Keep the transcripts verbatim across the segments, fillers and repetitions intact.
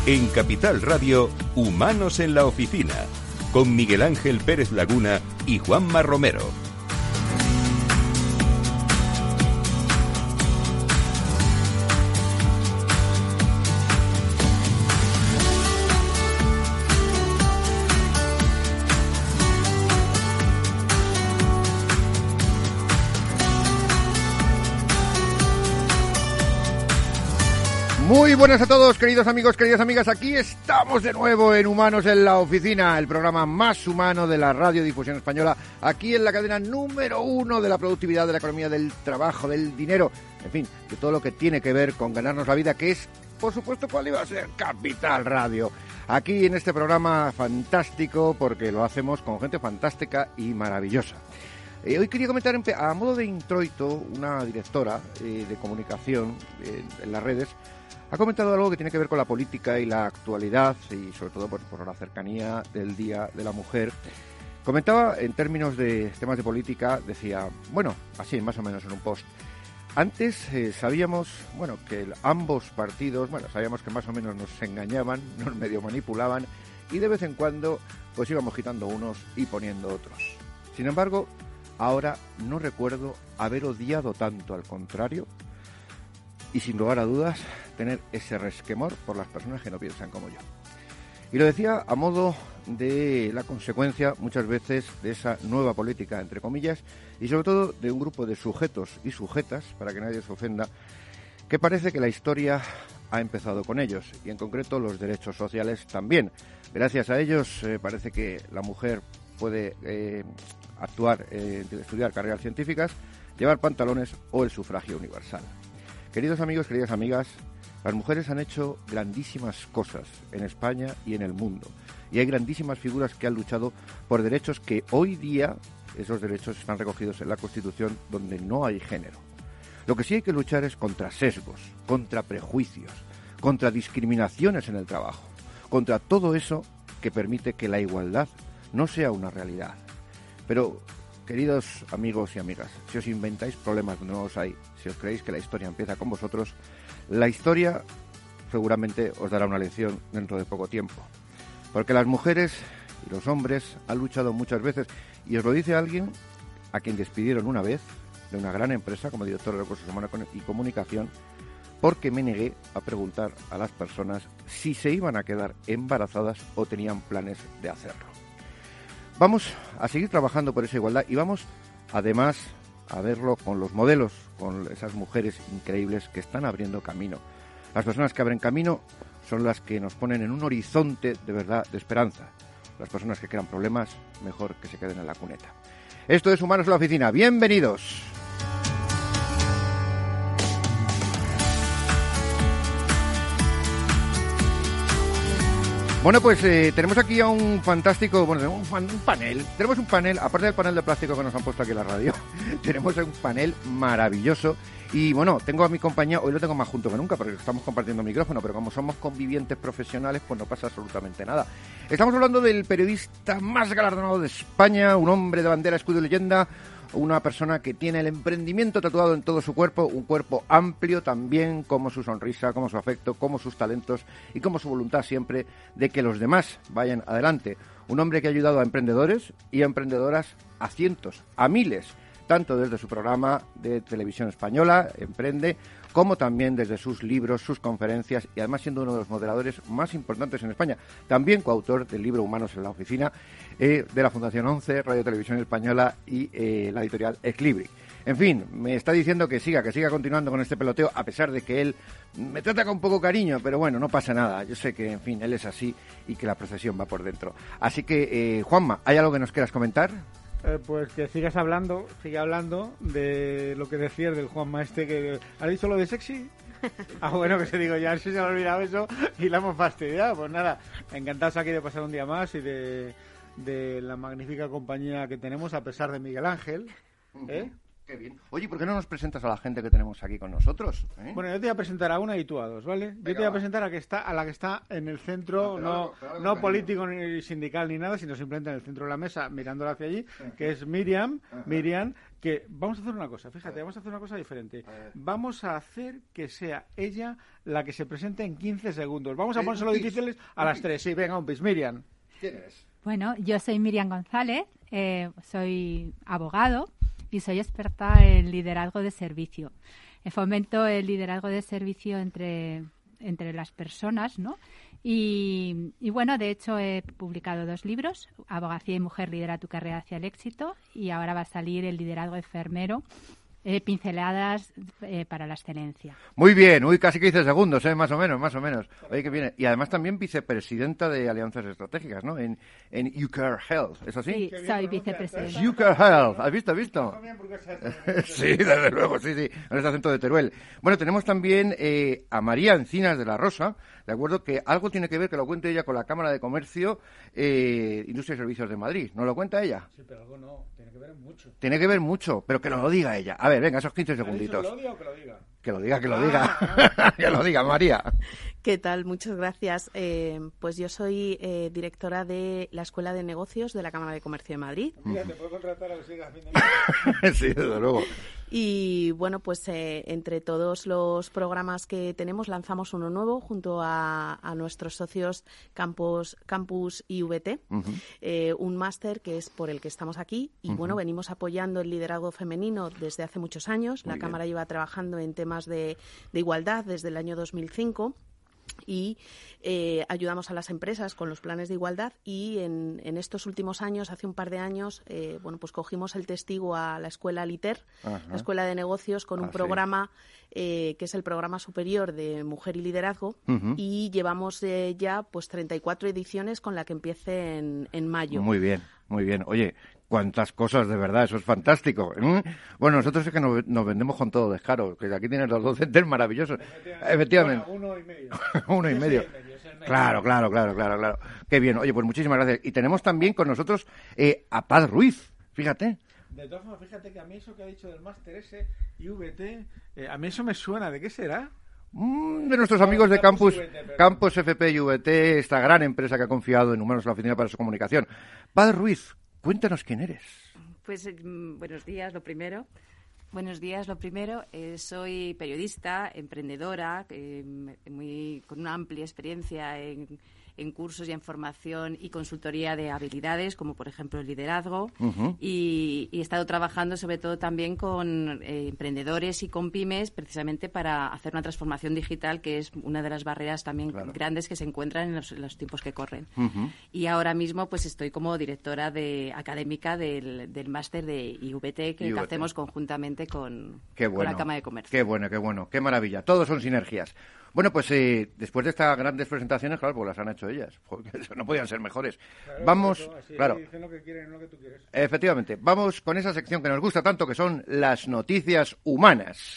En Capital Radio, Humanos en la Oficina, con Miguel Ángel Pérez Laguna y Juanma Romero. Muy buenas a todos, queridos amigos, queridas amigas. Aquí estamos de nuevo en Humanos en la Oficina, el programa más humano de la radiodifusión española, aquí en la cadena número uno de la productividad, de la economía, del trabajo, del dinero, en fin, de todo lo que tiene que ver con ganarnos la vida, que es, por supuesto, ¿cuál iba a ser? Capital Radio. Aquí en este programa fantástico, porque lo hacemos con gente fantástica y maravillosa. Eh, hoy quería comentar, a modo de introito, una directora eh, de comunicación eh, en las redes ha comentado algo que tiene que ver con la política y la actualidad, y sobre todo por, por la cercanía del Día de la Mujer. Comentaba en términos de temas de política, decía, bueno, así más o menos en un post, antes eh, sabíamos, bueno, que el, ambos partidos, bueno, sabíamos que más o menos nos engañaban, nos medio manipulaban, y de vez en cuando pues íbamos quitando unos y poniendo otros. Sin embargo, ahora no recuerdo haber odiado tanto, al contrario, y sin lugar a dudas, tener ese resquemor por las personas que no piensan como yo. Y lo decía a modo de la consecuencia, muchas veces, de esa nueva política, entre comillas, y sobre todo de un grupo de sujetos y sujetas, para que nadie se ofenda, que parece que la historia ha empezado con ellos, y en concreto los derechos sociales también. Gracias a ellos eh, parece que la mujer puede eh, actuar, eh, estudiar carreras científicas, llevar pantalones o el sufragio universal. Queridos amigos, queridas amigas, las mujeres han hecho grandísimas cosas en España y en el mundo. Y hay grandísimas figuras que han luchado por derechos que hoy día, esos derechos están recogidos en la Constitución, donde no hay género. Lo que sí hay que luchar es contra sesgos, contra prejuicios, contra discriminaciones en el trabajo, contra todo eso que permite que la igualdad no sea una realidad. Pero, queridos amigos y amigas, si os inventáis problemas donde no los hay, si os creéis que la historia empieza con vosotros, la historia seguramente os dará una lección dentro de poco tiempo. Porque las mujeres y los hombres han luchado muchas veces, y os lo dice alguien a quien despidieron una vez de una gran empresa como director de Recursos Humanos y Comunicación, porque me negué a preguntar a las personas si se iban a quedar embarazadas o tenían planes de hacerlo. Vamos a seguir trabajando por esa igualdad y vamos, además, a verlo con los modelos, con esas mujeres increíbles que están abriendo camino. Las personas que abren camino son las que nos ponen en un horizonte de verdad, de esperanza. Las personas que crean problemas, mejor que se queden en la cuneta. Esto es Humanos en la Oficina. ¡Bienvenidos! Bueno, pues eh, tenemos aquí a un fantástico, bueno, un, fan, un panel, tenemos un panel, aparte del panel de plástico que nos han puesto aquí en la radio, tenemos un panel maravilloso y bueno, tengo a mi compañía, hoy lo tengo más junto que nunca porque estamos compartiendo micrófono, pero como somos convivientes profesionales, pues no pasa absolutamente nada. Estamos hablando del periodista más galardonado de España, un hombre de bandera, escudo y leyenda, una persona que tiene el emprendimiento tatuado en todo su cuerpo, un cuerpo amplio también, como su sonrisa, como su afecto, como sus talentos y como su voluntad siempre de que los demás vayan adelante. Un hombre que ha ayudado a emprendedores y a emprendedoras a cientos, a miles, tanto desde su programa de televisión española, Emprende, como también desde sus libros, sus conferencias y además siendo uno de los moderadores más importantes en España. También coautor del libro Humanos en la Oficina, eh, de la Fundación once, Radio Televisión Española y eh, la editorial Equilibri. En fin, me está diciendo que siga, que siga continuando con este peloteo, a pesar de que él me trata con poco cariño, pero bueno, no pasa nada. Yo sé que, en fin, él es así y que la procesión va por dentro. Así que, eh, Juanma, ¿hay algo que nos quieras comentar? Eh, pues que sigas hablando, sigue hablando de lo que decías del Juanma este, que ¿has dicho lo de sexy? Ah, bueno, que se digo, ya se me ha olvidado eso y la hemos fastidiado. Pues nada, encantados aquí de pasar un día más y de, de la magnífica compañía que tenemos, a pesar de Miguel Ángel, ¿eh? Qué bien. Oye, ¿por qué no nos presentas a la gente que tenemos aquí con nosotros? ¿Eh? Bueno, yo te voy a presentar a una y tú a dos, ¿vale? Venga, yo te voy a va. presentar a, que está, a la que está en el centro, No, no, claro, claro, no claro. político ni sindical ni nada, sino simplemente en el centro de la mesa, mirándola hacia allí, que es Miriam, Ajá. Miriam, que vamos a hacer una cosa, fíjate, vamos a hacer una cosa diferente. A ver. Vamos a hacer que sea ella la que se presente en quince segundos. Vamos a Eh, ponérselo un pis, difíciles a un las pis. tres. Sí, venga, un pis, Miriam. ¿Quién eres? Bueno, yo soy Miriam González, eh, soy abogado y soy experta en liderazgo de servicio. Eh, Fomento el liderazgo de servicio entre, entre las personas, ¿no? Y, y bueno, de hecho he publicado dos libros, Abogacía y Mujer, lidera tu carrera hacia el éxito, y ahora va a salir el liderazgo enfermero, eh, pinceladas eh, para la excelencia. Muy bien, uy, casi quince segundos, ¿eh? Más o menos, más o menos. Oye, que viene. Y además también vicepresidenta de Alianzas Estratégicas, ¿no? En, en UCare Health, ¿es así? Sí, Qué bien soy pronuncia, vicepresidenta. UCare Health, ¿has visto, has visto? También porque se hace- Sí, desde luego, sí, sí, con este acento de Teruel. Bueno, tenemos también eh, a María Encinas de la Rosa, de acuerdo, que algo tiene que ver, que lo cuente ella con la Cámara de Comercio, eh, Industria y Servicios de Madrid. ¿No lo cuenta ella? Sí, pero algo no, tiene que ver mucho. Tiene que ver mucho, pero que nos lo diga ella. A ver, venga, esos quince ¿Ha dicho segunditos. que lo odia o que lo diga? Que lo diga, que lo Ah, diga. Que lo diga, María. ¿Qué tal? Muchas gracias. Eh, pues yo soy eh, directora de la Escuela de Negocios de la Cámara de Comercio de Madrid. Mira, te puedo contratar a que sigas a fin de mes. Sí, desde luego. Y bueno, pues eh, entre todos los programas que tenemos lanzamos uno nuevo junto a, a nuestros socios Campus, Campus I V T, Ujú. eh, un máster que es por el que estamos aquí. Y Ujú. bueno, venimos apoyando el liderazgo femenino desde hace muchos años. Muy La bien. Cámara lleva trabajando en temas de, de igualdad desde el año dos mil cinco. Y eh, ayudamos a las empresas con los planes de igualdad y en, en estos últimos años, hace un par de años, eh, bueno, pues cogimos el testigo a la escuela LITER, Ajá. la Escuela de Negocios, con Ah, un sí. programa eh, que es el programa superior de Mujer y Liderazgo Ujú. y llevamos eh, ya pues treinta y cuatro ediciones con la que empiece en, en mayo. Muy bien, muy bien. Oye, cuántas cosas, de verdad, eso es fantástico. ¿eh? Bueno, nosotros es que nos, nos vendemos con todo descaro, que aquí tienes los docentes maravillosos. Efectivamente. Bueno, uno y medio. Uno y Ese medio. es el medio, es el medio. Claro, claro, claro, claro, claro. Qué bien. Oye, pues muchísimas gracias. Y tenemos también con nosotros eh, a Paz Ruiz, fíjate. De todas formas, fíjate que a mí eso que ha dicho del máster ese, I V T, eh, a mí eso me suena. ¿De qué será? Mm, de nuestros No, amigos de Campus Campus, I V T, perdón. Campus F P y V T, esta gran empresa que ha confiado en Humanos en la Oficina para su Comunicación. Paz Ruiz, cuéntanos quién eres. Pues mm, buenos días, lo primero. Buenos días, lo primero. Eh, soy periodista, emprendedora, eh, muy, con una amplia experiencia en, en cursos y en formación y consultoría de habilidades, como por ejemplo el liderazgo. Ujú. y, y he estado trabajando sobre todo también con eh, emprendedores y con pymes, precisamente para hacer una transformación digital, que es una de las barreras también Claro. grandes que se encuentran en los, en los tiempos que corren. Ujú. Y ahora mismo pues estoy como directora de académica del, del máster de I V T que, I V T. que hacemos conjuntamente con, Qué con bueno. la Cámara de Comercio. Qué bueno, qué bueno, qué maravilla. Todos son sinergias. Bueno, pues eh, después de estas grandes presentaciones, claro, pues las han hecho ellas. Porque eso no podían ser mejores. Claro, Vamos, eso, así claro, dicen lo que quieren, no lo que tú quieres. efectivamente, vamos con esa sección que nos gusta tanto, que son las noticias humanas.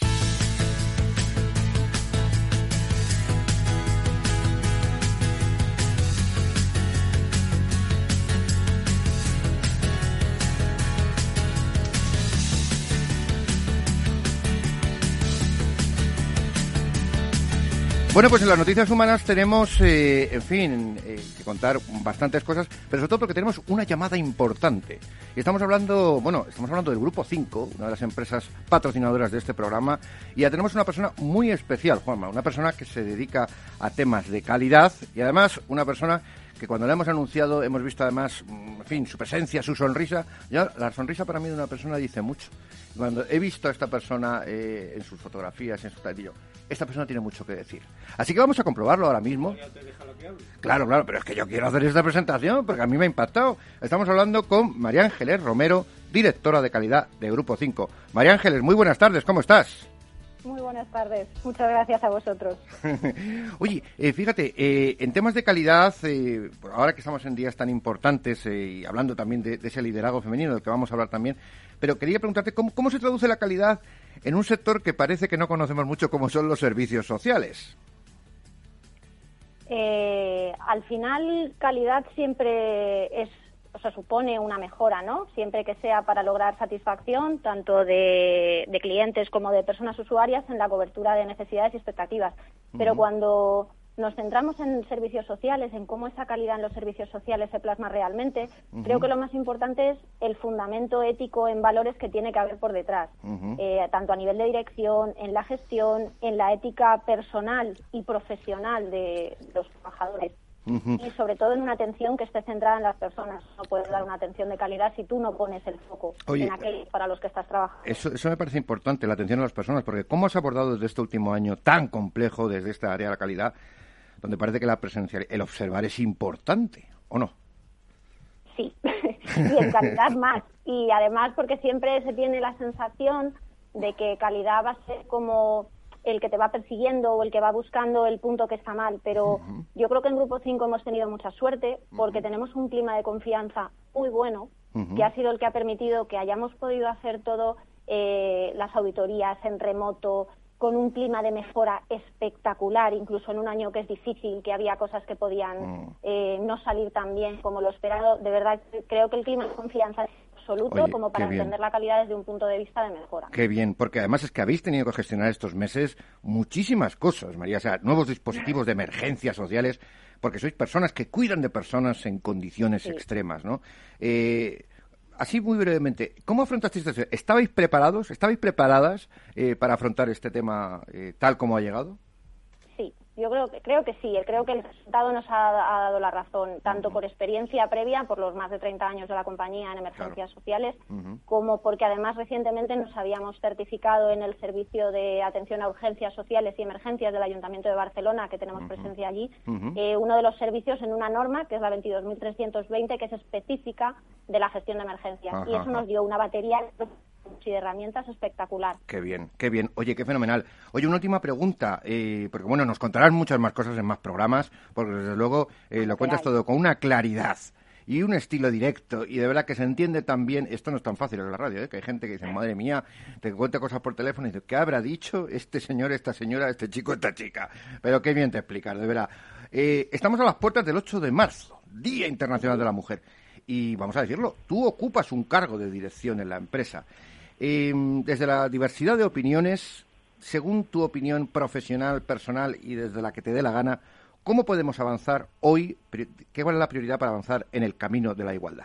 Bueno, pues en las noticias humanas tenemos, eh, en fin, eh, que contar bastantes cosas, pero sobre todo porque tenemos una llamada importante. Y estamos hablando, bueno, estamos hablando del Grupo cinco, una de las empresas patrocinadoras de este programa, y ya tenemos una persona muy especial, Juanma, una persona que se dedica a temas de calidad y además una persona que cuando la hemos anunciado hemos visto además, en fin, su presencia, su sonrisa. Ya, la sonrisa para mí de una persona dice mucho. Cuando he visto a esta persona eh, en sus fotografías, en su tarillo, esta persona tiene mucho que decir. Así que vamos a comprobarlo ahora mismo. Ya te deja lo que hables. Claro, claro, pero es que yo quiero hacer esta presentación porque a mí me ha impactado. Estamos hablando con María Ángeles Romero, directora de calidad de Grupo cinco. María Ángeles, muy buenas tardes, ¿cómo estás? Muy buenas tardes. Muchas gracias a vosotros. Oye, eh, fíjate, eh, en temas de calidad, eh, ahora que estamos en días tan importantes eh, y hablando también de, de ese liderazgo femenino del que vamos a hablar también, pero quería preguntarte cómo, cómo se traduce la calidad en un sector que parece que no conocemos mucho, como son los servicios sociales. Eh, al final, calidad siempre es o sea, supone una mejora, ¿no? Siempre que sea para lograr satisfacción tanto de, de clientes como de personas usuarias en la cobertura de necesidades y expectativas. Pero uh-huh. cuando nos centramos en servicios sociales, en cómo esa calidad en los servicios sociales se plasma realmente, uh-huh. creo que lo más importante es el fundamento ético en valores que tiene que haber por detrás, uh-huh. eh, tanto a nivel de dirección, en la gestión, en la ética personal y profesional de los trabajadores. Uh-huh. Y sobre todo en una atención que esté centrada en las personas. No puedes dar una atención de calidad si tú no pones el foco Oye, en aquellos para los que estás trabajando. Eso, eso me parece importante, la atención a las personas, porque ¿cómo has abordado desde este último año tan complejo desde esta área de la calidad, donde parece que la presencialidad, el observar es importante, ¿o no? Sí, y en calidad más. Y además porque siempre se tiene la sensación de que calidad va a ser como el que te va persiguiendo o el que va buscando el punto que está mal, pero uh-huh. yo creo que en Grupo cinco hemos tenido mucha suerte porque uh-huh. tenemos un clima de confianza muy bueno, uh-huh. que ha sido el que ha permitido que hayamos podido hacer todo, eh, las auditorías en remoto, con un clima de mejora espectacular, incluso en un año que es difícil, que había cosas que podían uh-huh. eh, no salir tan bien como lo esperado. De verdad, creo que el clima de confianza es absoluto. Oye, como para entender la calidad desde un punto de vista de mejora. Qué bien, porque además es que habéis tenido que gestionar estos meses muchísimas cosas, María, o sea, nuevos dispositivos de emergencias sociales, porque sois personas que cuidan de personas en condiciones sí. extremas, ¿no? Eh, así muy brevemente, ¿cómo afrontasteis esto? ¿Estabais preparados, estabais preparadas eh, para afrontar este tema eh, tal como ha llegado? Sí. Yo creo que creo que sí, creo que el resultado nos ha, ha dado la razón, tanto uh-huh. por experiencia previa, por los más de treinta años de la compañía en emergencias claro. sociales, uh-huh. como porque además recientemente nos habíamos certificado en el servicio de atención a urgencias sociales y emergencias del Ayuntamiento de Barcelona, que tenemos uh-huh. presencia allí, uh-huh. eh, uno de los servicios en una norma, que es la veintidós mil trescientos veinte, que es específica de la gestión de emergencias. Uh-huh. Y eso nos dio una batería y de herramientas espectacular. Qué bien, qué bien. Oye, qué fenomenal. Oye, una última pregunta, eh, porque bueno, nos contarás muchas más cosas en más programas, porque desde luego eh, lo cuentas todo con una claridad y un estilo directo, y de verdad que se entiende también. Esto no es tan fácil en la radio, ¿eh? Que hay gente que dice, madre mía, te cuenta cosas por teléfono y dice, ¿qué habrá dicho este señor, esta señora, este chico, esta chica? Pero qué bien te explicas, de verdad. Eh, estamos a las puertas del ocho de marzo, Día Internacional de la Mujer, y vamos a decirlo, tú ocupas un cargo de dirección en la empresa. Eh, desde la diversidad de opiniones, según tu opinión profesional, personal y desde la que te dé la gana, ¿cómo podemos avanzar hoy? ¿Qué es la prioridad para avanzar en el camino de la igualdad?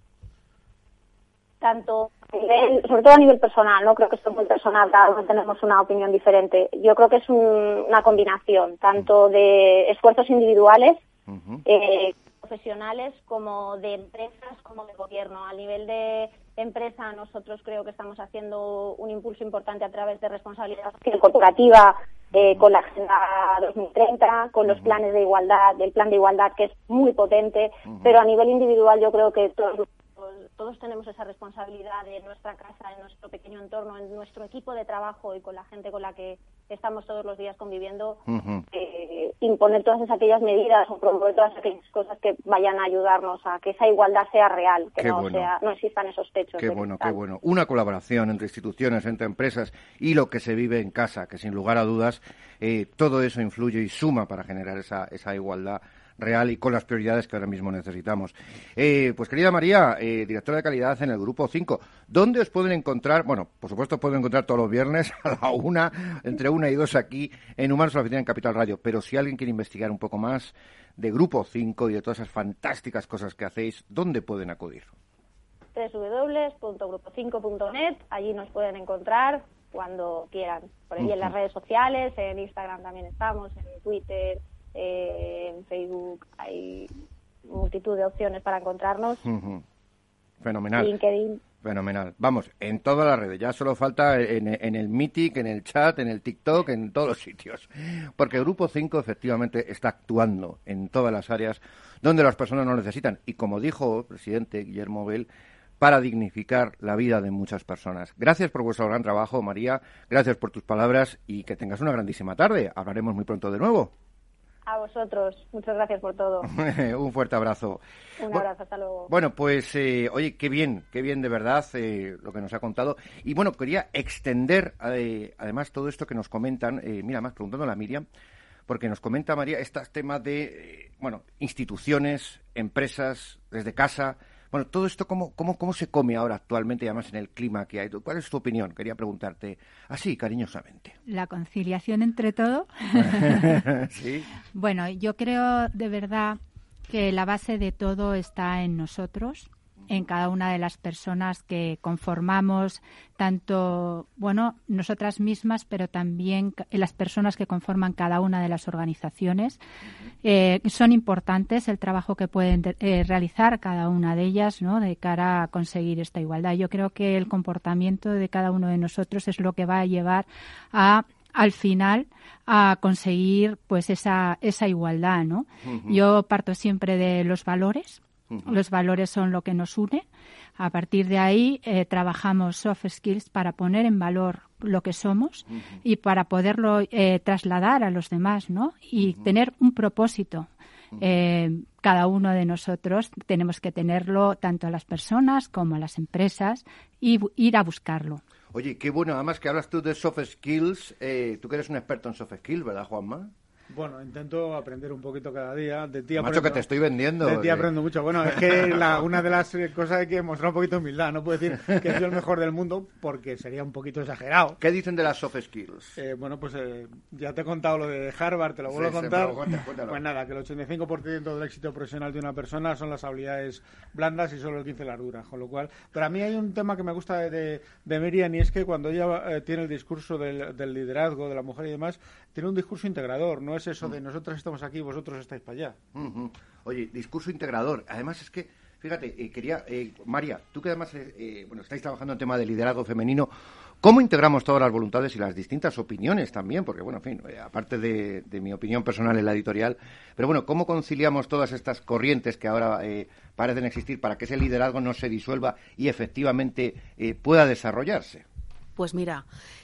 Tanto, sobre todo a nivel personal, no creo que esto es muy personal, cada uno tenemos una opinión diferente. Yo creo que es un, una combinación, tanto de esfuerzos individuales, uh-huh. eh, profesionales, como de empresas, como de gobierno. A nivel de empresa, nosotros creo que estamos haciendo un impulso importante a través de responsabilidad corporativa, eh, con la Agenda dos mil treinta, con los planes de igualdad, del plan de igualdad, que es muy potente, uh-huh. pero a nivel individual yo creo que todos, todos tenemos esa responsabilidad de nuestra casa, en nuestro pequeño entorno, en nuestro equipo de trabajo y con la gente con la que estamos todos los días conviviendo, uh-huh. eh, imponer todas esas, aquellas medidas o promover todas aquellas cosas que vayan a ayudarnos a que esa igualdad sea real, que no, bueno. sea, no existan esos techos. Qué bueno, qué bueno. Una colaboración entre instituciones, entre empresas y lo que se vive en casa, que sin lugar a dudas eh, todo eso influye y suma para generar esa, esa igualdad real y con las prioridades que ahora mismo necesitamos. Eh, pues querida María, eh, directora de calidad en el Grupo cinco, ¿dónde os pueden encontrar? Bueno, por supuesto pueden encontrar todos los viernes a la una, entre una y dos aquí en Humanos en la Oficina en Capital Radio, pero si alguien quiere investigar un poco más de Grupo cinco y de todas esas fantásticas cosas que hacéis, ¿dónde pueden acudir? doble u doble u doble u punto grupo cinco punto net, allí nos pueden encontrar cuando quieran, por ahí uh-huh. en las redes sociales, en Instagram también estamos, en Twitter, Eh, en Facebook, hay multitud de opciones para encontrarnos. Uh-huh. Fenomenal. LinkedIn. Fenomenal. Vamos, en todas las redes. Ya solo falta en, en el Meeting, en el chat, en el TikTok, en todos los sitios. Porque Grupo cinco efectivamente está actuando en todas las áreas donde las personas lo necesitan. Y como dijo el presidente Guillermo Bell, para dignificar la vida de muchas personas. Gracias por vuestro gran trabajo, María. Gracias por tus palabras y que tengas una grandísima tarde. Hablaremos muy pronto de nuevo. A vosotros. Muchas gracias por todo. Un fuerte abrazo. Un abrazo, hasta luego. Bueno, pues, eh, oye, qué bien, qué bien de verdad eh, lo que nos ha contado. Y bueno, quería extender, eh, además, todo esto que nos comentan, eh, mira, más preguntándole a Miriam, porque nos comenta María estos temas de, eh, bueno, instituciones, empresas, desde casa, Bueno, todo esto, ¿cómo, cómo, cómo se come ahora actualmente, y además en el clima que hay? ¿Cuál es tu opinión? Quería preguntarte así, cariñosamente. La conciliación entre todo. Sí. Bueno, yo creo de verdad que la base de todo está en nosotros, en cada una de las personas que conformamos, tanto, bueno, nosotras mismas, pero también en las personas que conforman cada una de las organizaciones. Eh, son importantes el trabajo que pueden eh, realizar cada una de ellas, ¿no?, de cara a conseguir esta igualdad. Yo creo que el comportamiento de cada uno de nosotros es lo que va a llevar a al final a conseguir pues esa esa igualdad, ¿no? Uh-huh. Yo parto siempre de los valores. Uh-huh. Los valores son lo que nos une. A partir de ahí eh, trabajamos soft skills para poner en valor lo que somos, uh-huh, y para poderlo eh, trasladar a los demás, ¿no? Y uh-huh, tener un propósito. Uh-huh. Eh, cada uno de nosotros tenemos que tenerlo, tanto a las personas como a las empresas, y bu- ir a buscarlo. Oye, qué bueno, además que hablas tú de soft skills, eh, tú que eres un experto en soft skills, ¿verdad, Juanma? Bueno, intento aprender un poquito cada día. De ti Macho, aprendo, que te estoy vendiendo. De ti que... aprendo mucho. Bueno, es que la, una de las cosas hay que mostrar un poquito de humildad. No puedo decir que soy el mejor del mundo porque sería un poquito exagerado. ¿Qué dicen de las soft skills? Eh, bueno, pues eh, ya te he contado lo de Harvard, te lo vuelvo sí, a contar. Sí, cuéntalo, cuéntalo. Pues nada, que el ochenta y cinco por ciento del éxito profesional de una persona son las habilidades blandas y solo el quince por ciento las duras. Con lo cual, pero a mí hay un tema que me gusta de, de, de Miriam, y es que cuando ella eh, tiene el discurso del, del liderazgo, de la mujer y demás, tiene un discurso integrador. No es eso de nosotros estamos aquí, vosotros estáis para allá. Uh-huh. Oye, discurso integrador. Además es que, fíjate, eh, quería, eh, María, tú que además eh, eh, bueno, estáis trabajando en tema de liderazgo femenino, ¿cómo integramos todas las voluntades y las distintas opiniones también? Porque, bueno, en fin, eh, aparte de, de mi opinión personal en la editorial, pero bueno, ¿cómo conciliamos todas estas corrientes que ahora eh, parecen existir para que ese liderazgo no se disuelva y efectivamente eh, pueda desarrollarse? Pues mira,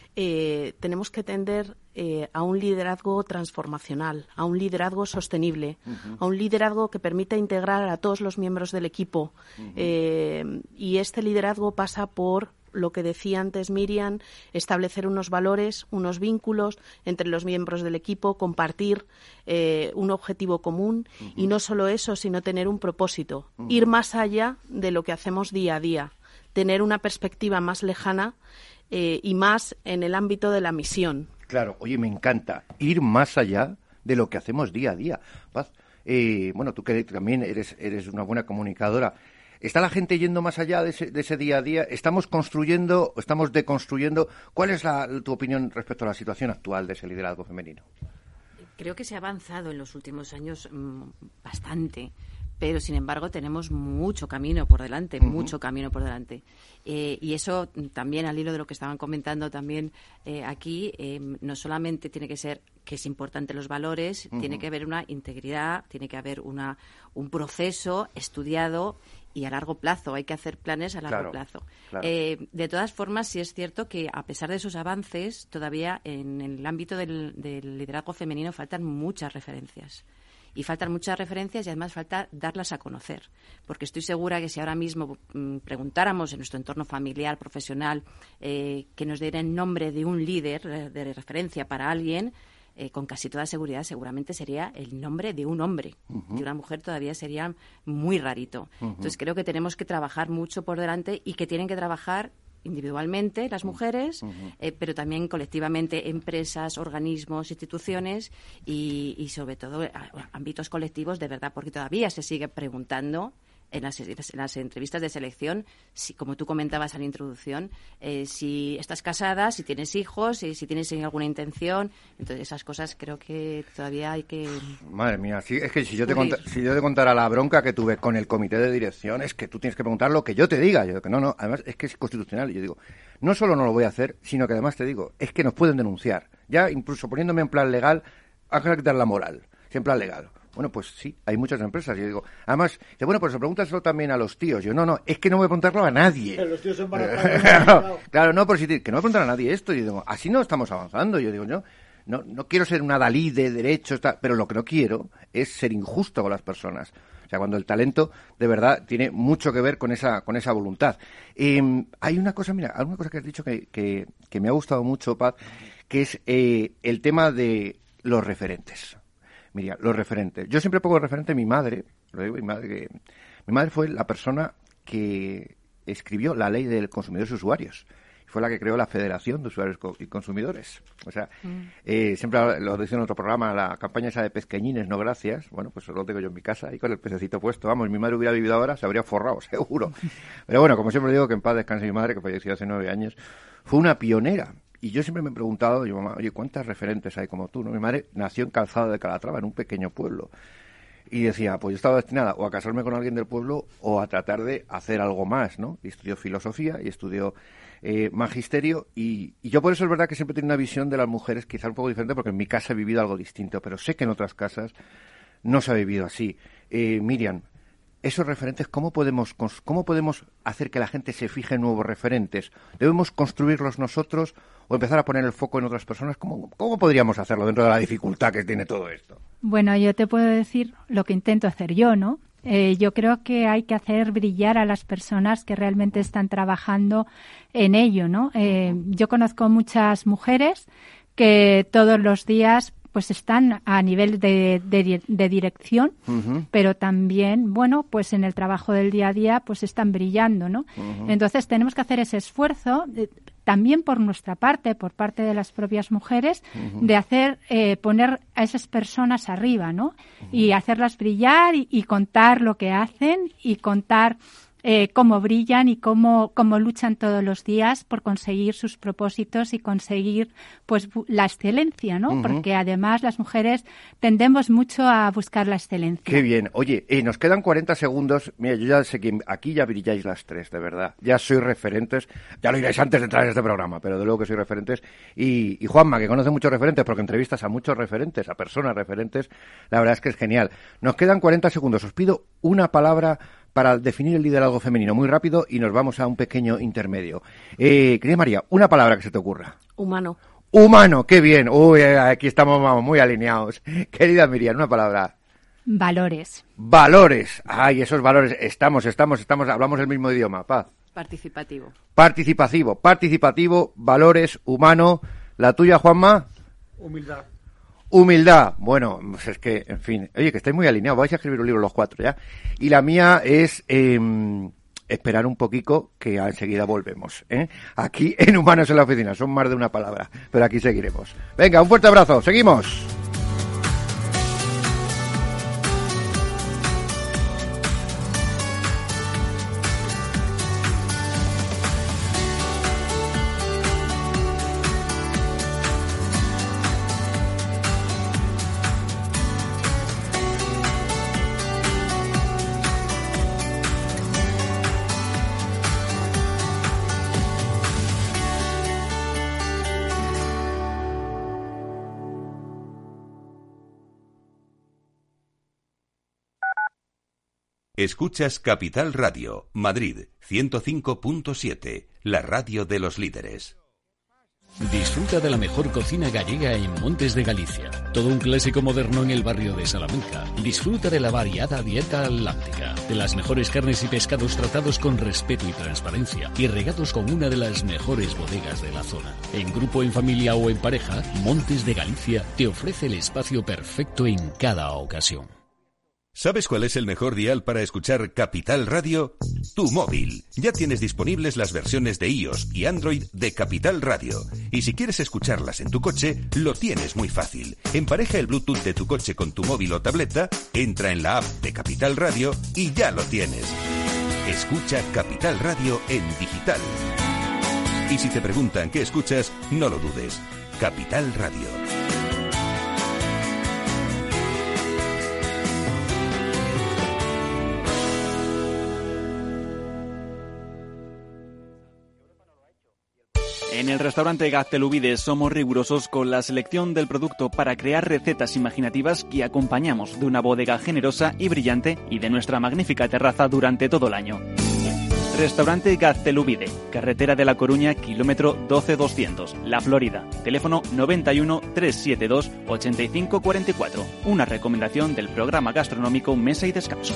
eh, tenemos que tender eh, a un liderazgo transformacional, a un liderazgo sostenible, uh-huh, a un liderazgo que permita integrar a todos los miembros del equipo. Uh-huh. Eh, y este liderazgo pasa por lo que decía antes Miriam, establecer unos valores, unos vínculos entre los miembros del equipo, compartir eh, un objetivo común, uh-huh, y no solo eso, sino tener un propósito, uh-huh, ir más allá de lo que hacemos día a día, tener una perspectiva más lejana eh, y más en el ámbito de la misión. Claro, oye, me encanta ir más allá de lo que hacemos día a día. Paz, eh, bueno, tú que también eres, eres una buena comunicadora, ¿está la gente yendo más allá de ese, de ese día a día? ¿Estamos construyendo, estamos deconstruyendo? ¿Cuál es la, tu opinión respecto a la situación actual de ese liderazgo femenino? Creo que se ha avanzado en los últimos años mmm, bastante, pero sin embargo tenemos mucho camino por delante, uh-huh, mucho camino por delante. Eh, y eso también, al hilo de lo que estaban comentando también eh, aquí, eh, no solamente tiene que ser que es importante los valores, uh-huh, tiene que haber una integridad, tiene que haber una un proceso estudiado y a largo plazo. Hay que hacer planes a largo claro, plazo. Claro. Eh, de todas formas, sí es cierto que a pesar de esos avances, todavía en el ámbito del, del liderazgo femenino faltan muchas referencias. Y faltan muchas referencias y además falta darlas a conocer. Porque estoy segura que si ahora mismo mmm, preguntáramos en nuestro entorno familiar, profesional, eh, que nos diera el nombre de un líder de, de referencia para alguien, eh, con casi toda seguridad seguramente sería el nombre de un hombre. Uh-huh. De una mujer todavía sería muy rarito. Uh-huh. Entonces creo que tenemos que trabajar mucho por delante y que tienen que trabajar individualmente las mujeres, uh-huh, eh, pero también colectivamente empresas, organismos, instituciones y, y sobre todo a, ámbitos colectivos de verdad, porque todavía se sigue preguntando en las, en las entrevistas de selección, si, como tú comentabas en la introducción, eh, si estás casada, si tienes hijos, si, si tienes alguna intención. Entonces esas cosas creo que todavía hay que... Madre mía, sí, es que si yo, te conta, si yo te contara la bronca que tuve con el comité de dirección, es que tú tienes que preguntar lo que yo te diga. Yo digo que no, no, además es que es constitucional. Y yo digo, no solo no lo voy a hacer, sino que además te digo, es que nos pueden denunciar. Ya incluso poniéndome en plan legal, hay que quitar la moral, en plan legal. Bueno, pues sí, hay muchas empresas. Yo digo, además, dice, bueno, pues pregúntaselo también a los tíos. Yo, no, no, es que no voy a preguntarlo a nadie. Los tíos son para... claro, claro, no, por si que no voy a preguntar a nadie esto. Yo digo, así no estamos avanzando. Yo digo, yo no, no quiero ser una Dalí de derechos, pero lo que no quiero es ser injusto con las personas. O sea, cuando el talento, de verdad, tiene mucho que ver con esa con esa voluntad. Eh, hay una cosa, mira, hay una cosa que has dicho que, que, que me ha gustado mucho, Paz, que es eh, el tema de los referentes. Mira, los referentes. Yo siempre pongo referente a mi madre, lo digo, mi madre, que mi madre fue la persona que escribió la ley de consumidores y usuarios. Fue la que creó la Federación de Usuarios y Consumidores. O sea, mm. eh, siempre lo decía en otro programa, la campaña esa de pesqueñines, no gracias. Bueno, pues lo tengo yo en mi casa y con el pececito puesto. Vamos, mi madre hubiera vivido ahora, se habría forrado, seguro. Pero bueno, como siempre digo, que en paz descanse mi madre, que falleció hace nueve años. Fue una pionera. Y yo siempre me he preguntado, yo, mamá, oye, ¿cuántas referentes hay como tú? ¿No? Mi madre nació en Calzada de Calatrava, en un pequeño pueblo. Y decía, pues yo estaba destinada o a casarme con alguien del pueblo o a tratar de hacer algo más, ¿no? Y estudió filosofía y estudió eh, magisterio y, y yo por eso es verdad que siempre tengo una visión de las mujeres quizá un poco diferente porque en mi casa he vivido algo distinto, pero sé que en otras casas no se ha vivido así. Eh, Miriam, esos referentes, ¿cómo podemos, ¿cómo podemos hacer que la gente se fije en nuevos referentes? ¿Debemos construirlos nosotros o empezar a poner el foco en otras personas? ¿Cómo, cómo podríamos hacerlo dentro de la dificultad que tiene todo esto? Bueno, yo te puedo decir lo que intento hacer yo, ¿no? Eh, yo creo que hay que hacer brillar a las personas que realmente están trabajando en ello, ¿no? Eh, yo conozco muchas mujeres que todos los días pues están a nivel de, de, de dirección, uh-huh. pero también, bueno, pues en el trabajo del día a día pues están brillando, ¿no? Uh-huh. Entonces tenemos que hacer ese esfuerzo de, también por nuestra parte, por parte de las propias mujeres, uh-huh. de hacer, eh, poner a esas personas arriba, ¿no? Uh-huh. Y hacerlas brillar y, y contar lo que hacen y contar eh, cómo brillan y cómo, cómo luchan todos los días por conseguir sus propósitos y conseguir, pues, la excelencia, ¿no? Uh-huh. Porque además las mujeres tendemos mucho a buscar la excelencia. Qué bien. Oye, eh, nos quedan cuarenta segundos. Mira, yo ya sé que aquí ya brilláis las tres, de verdad. Ya sois referentes. Ya lo diréis antes de entrar en este programa, pero de luego que sois referentes. Y, y Juanma, que conoce muchos referentes, porque entrevistas a muchos referentes, a personas referentes, la verdad es que es genial. Nos quedan cuarenta segundos. Os pido una palabra para definir el liderazgo femenino muy rápido y nos vamos a un pequeño intermedio. Eh, querida María, una palabra que se te ocurra. Humano. Humano, qué bien. Uy, aquí estamos vamos, muy alineados. Querida Miriam, una palabra. Valores. Valores. Ay, esos valores. Estamos, estamos, estamos, hablamos el mismo idioma. Paz. Participativo. Participativo, participativo, valores, humano. ¿La tuya, Juanma? Humildad. Humildad. Bueno, pues es que, en fin, oye, que estáis muy alineados, vais a escribir un libro los cuatro, ¿ya? Y la mía es eh, esperar un poquito, que enseguida volvemos, ¿eh? Aquí en Humanos en la Oficina, son más de una palabra, pero aquí seguiremos. Venga, un fuerte abrazo, seguimos. Escuchas Capital Radio, Madrid, ciento cinco punto siete, la radio de los líderes. Disfruta de la mejor cocina gallega en Montes de Galicia. Todo un clásico moderno en el barrio de Salamanca. Disfruta de la variada dieta atlántica, de las mejores carnes y pescados tratados con respeto y transparencia y regados con una de las mejores bodegas de la zona. En grupo, en familia o en pareja, Montes de Galicia te ofrece el espacio perfecto en cada ocasión. ¿Sabes cuál es el mejor dial para escuchar Capital Radio? Tu móvil. Ya tienes disponibles las versiones de iOS y Android de Capital Radio. Y si quieres escucharlas en tu coche, lo tienes muy fácil. Empareja el Bluetooth de tu coche con tu móvil o tableta, entra en la app de Capital Radio y ya lo tienes. Escucha Capital Radio en digital. Y si te preguntan qué escuchas, no lo dudes. Capital Radio. En el restaurante Gaztelubides somos rigurosos con la selección del producto para crear recetas imaginativas que acompañamos de una bodega generosa y brillante y de nuestra magnífica terraza durante todo el año. Restaurante Gaztelubide, carretera de La Coruña, kilómetro doce doscientos, La Florida. Teléfono noventa y uno, trescientos setenta y dos, ochenta y cinco cuarenta y cuatro. Una recomendación del programa gastronómico Mesa y Descanso.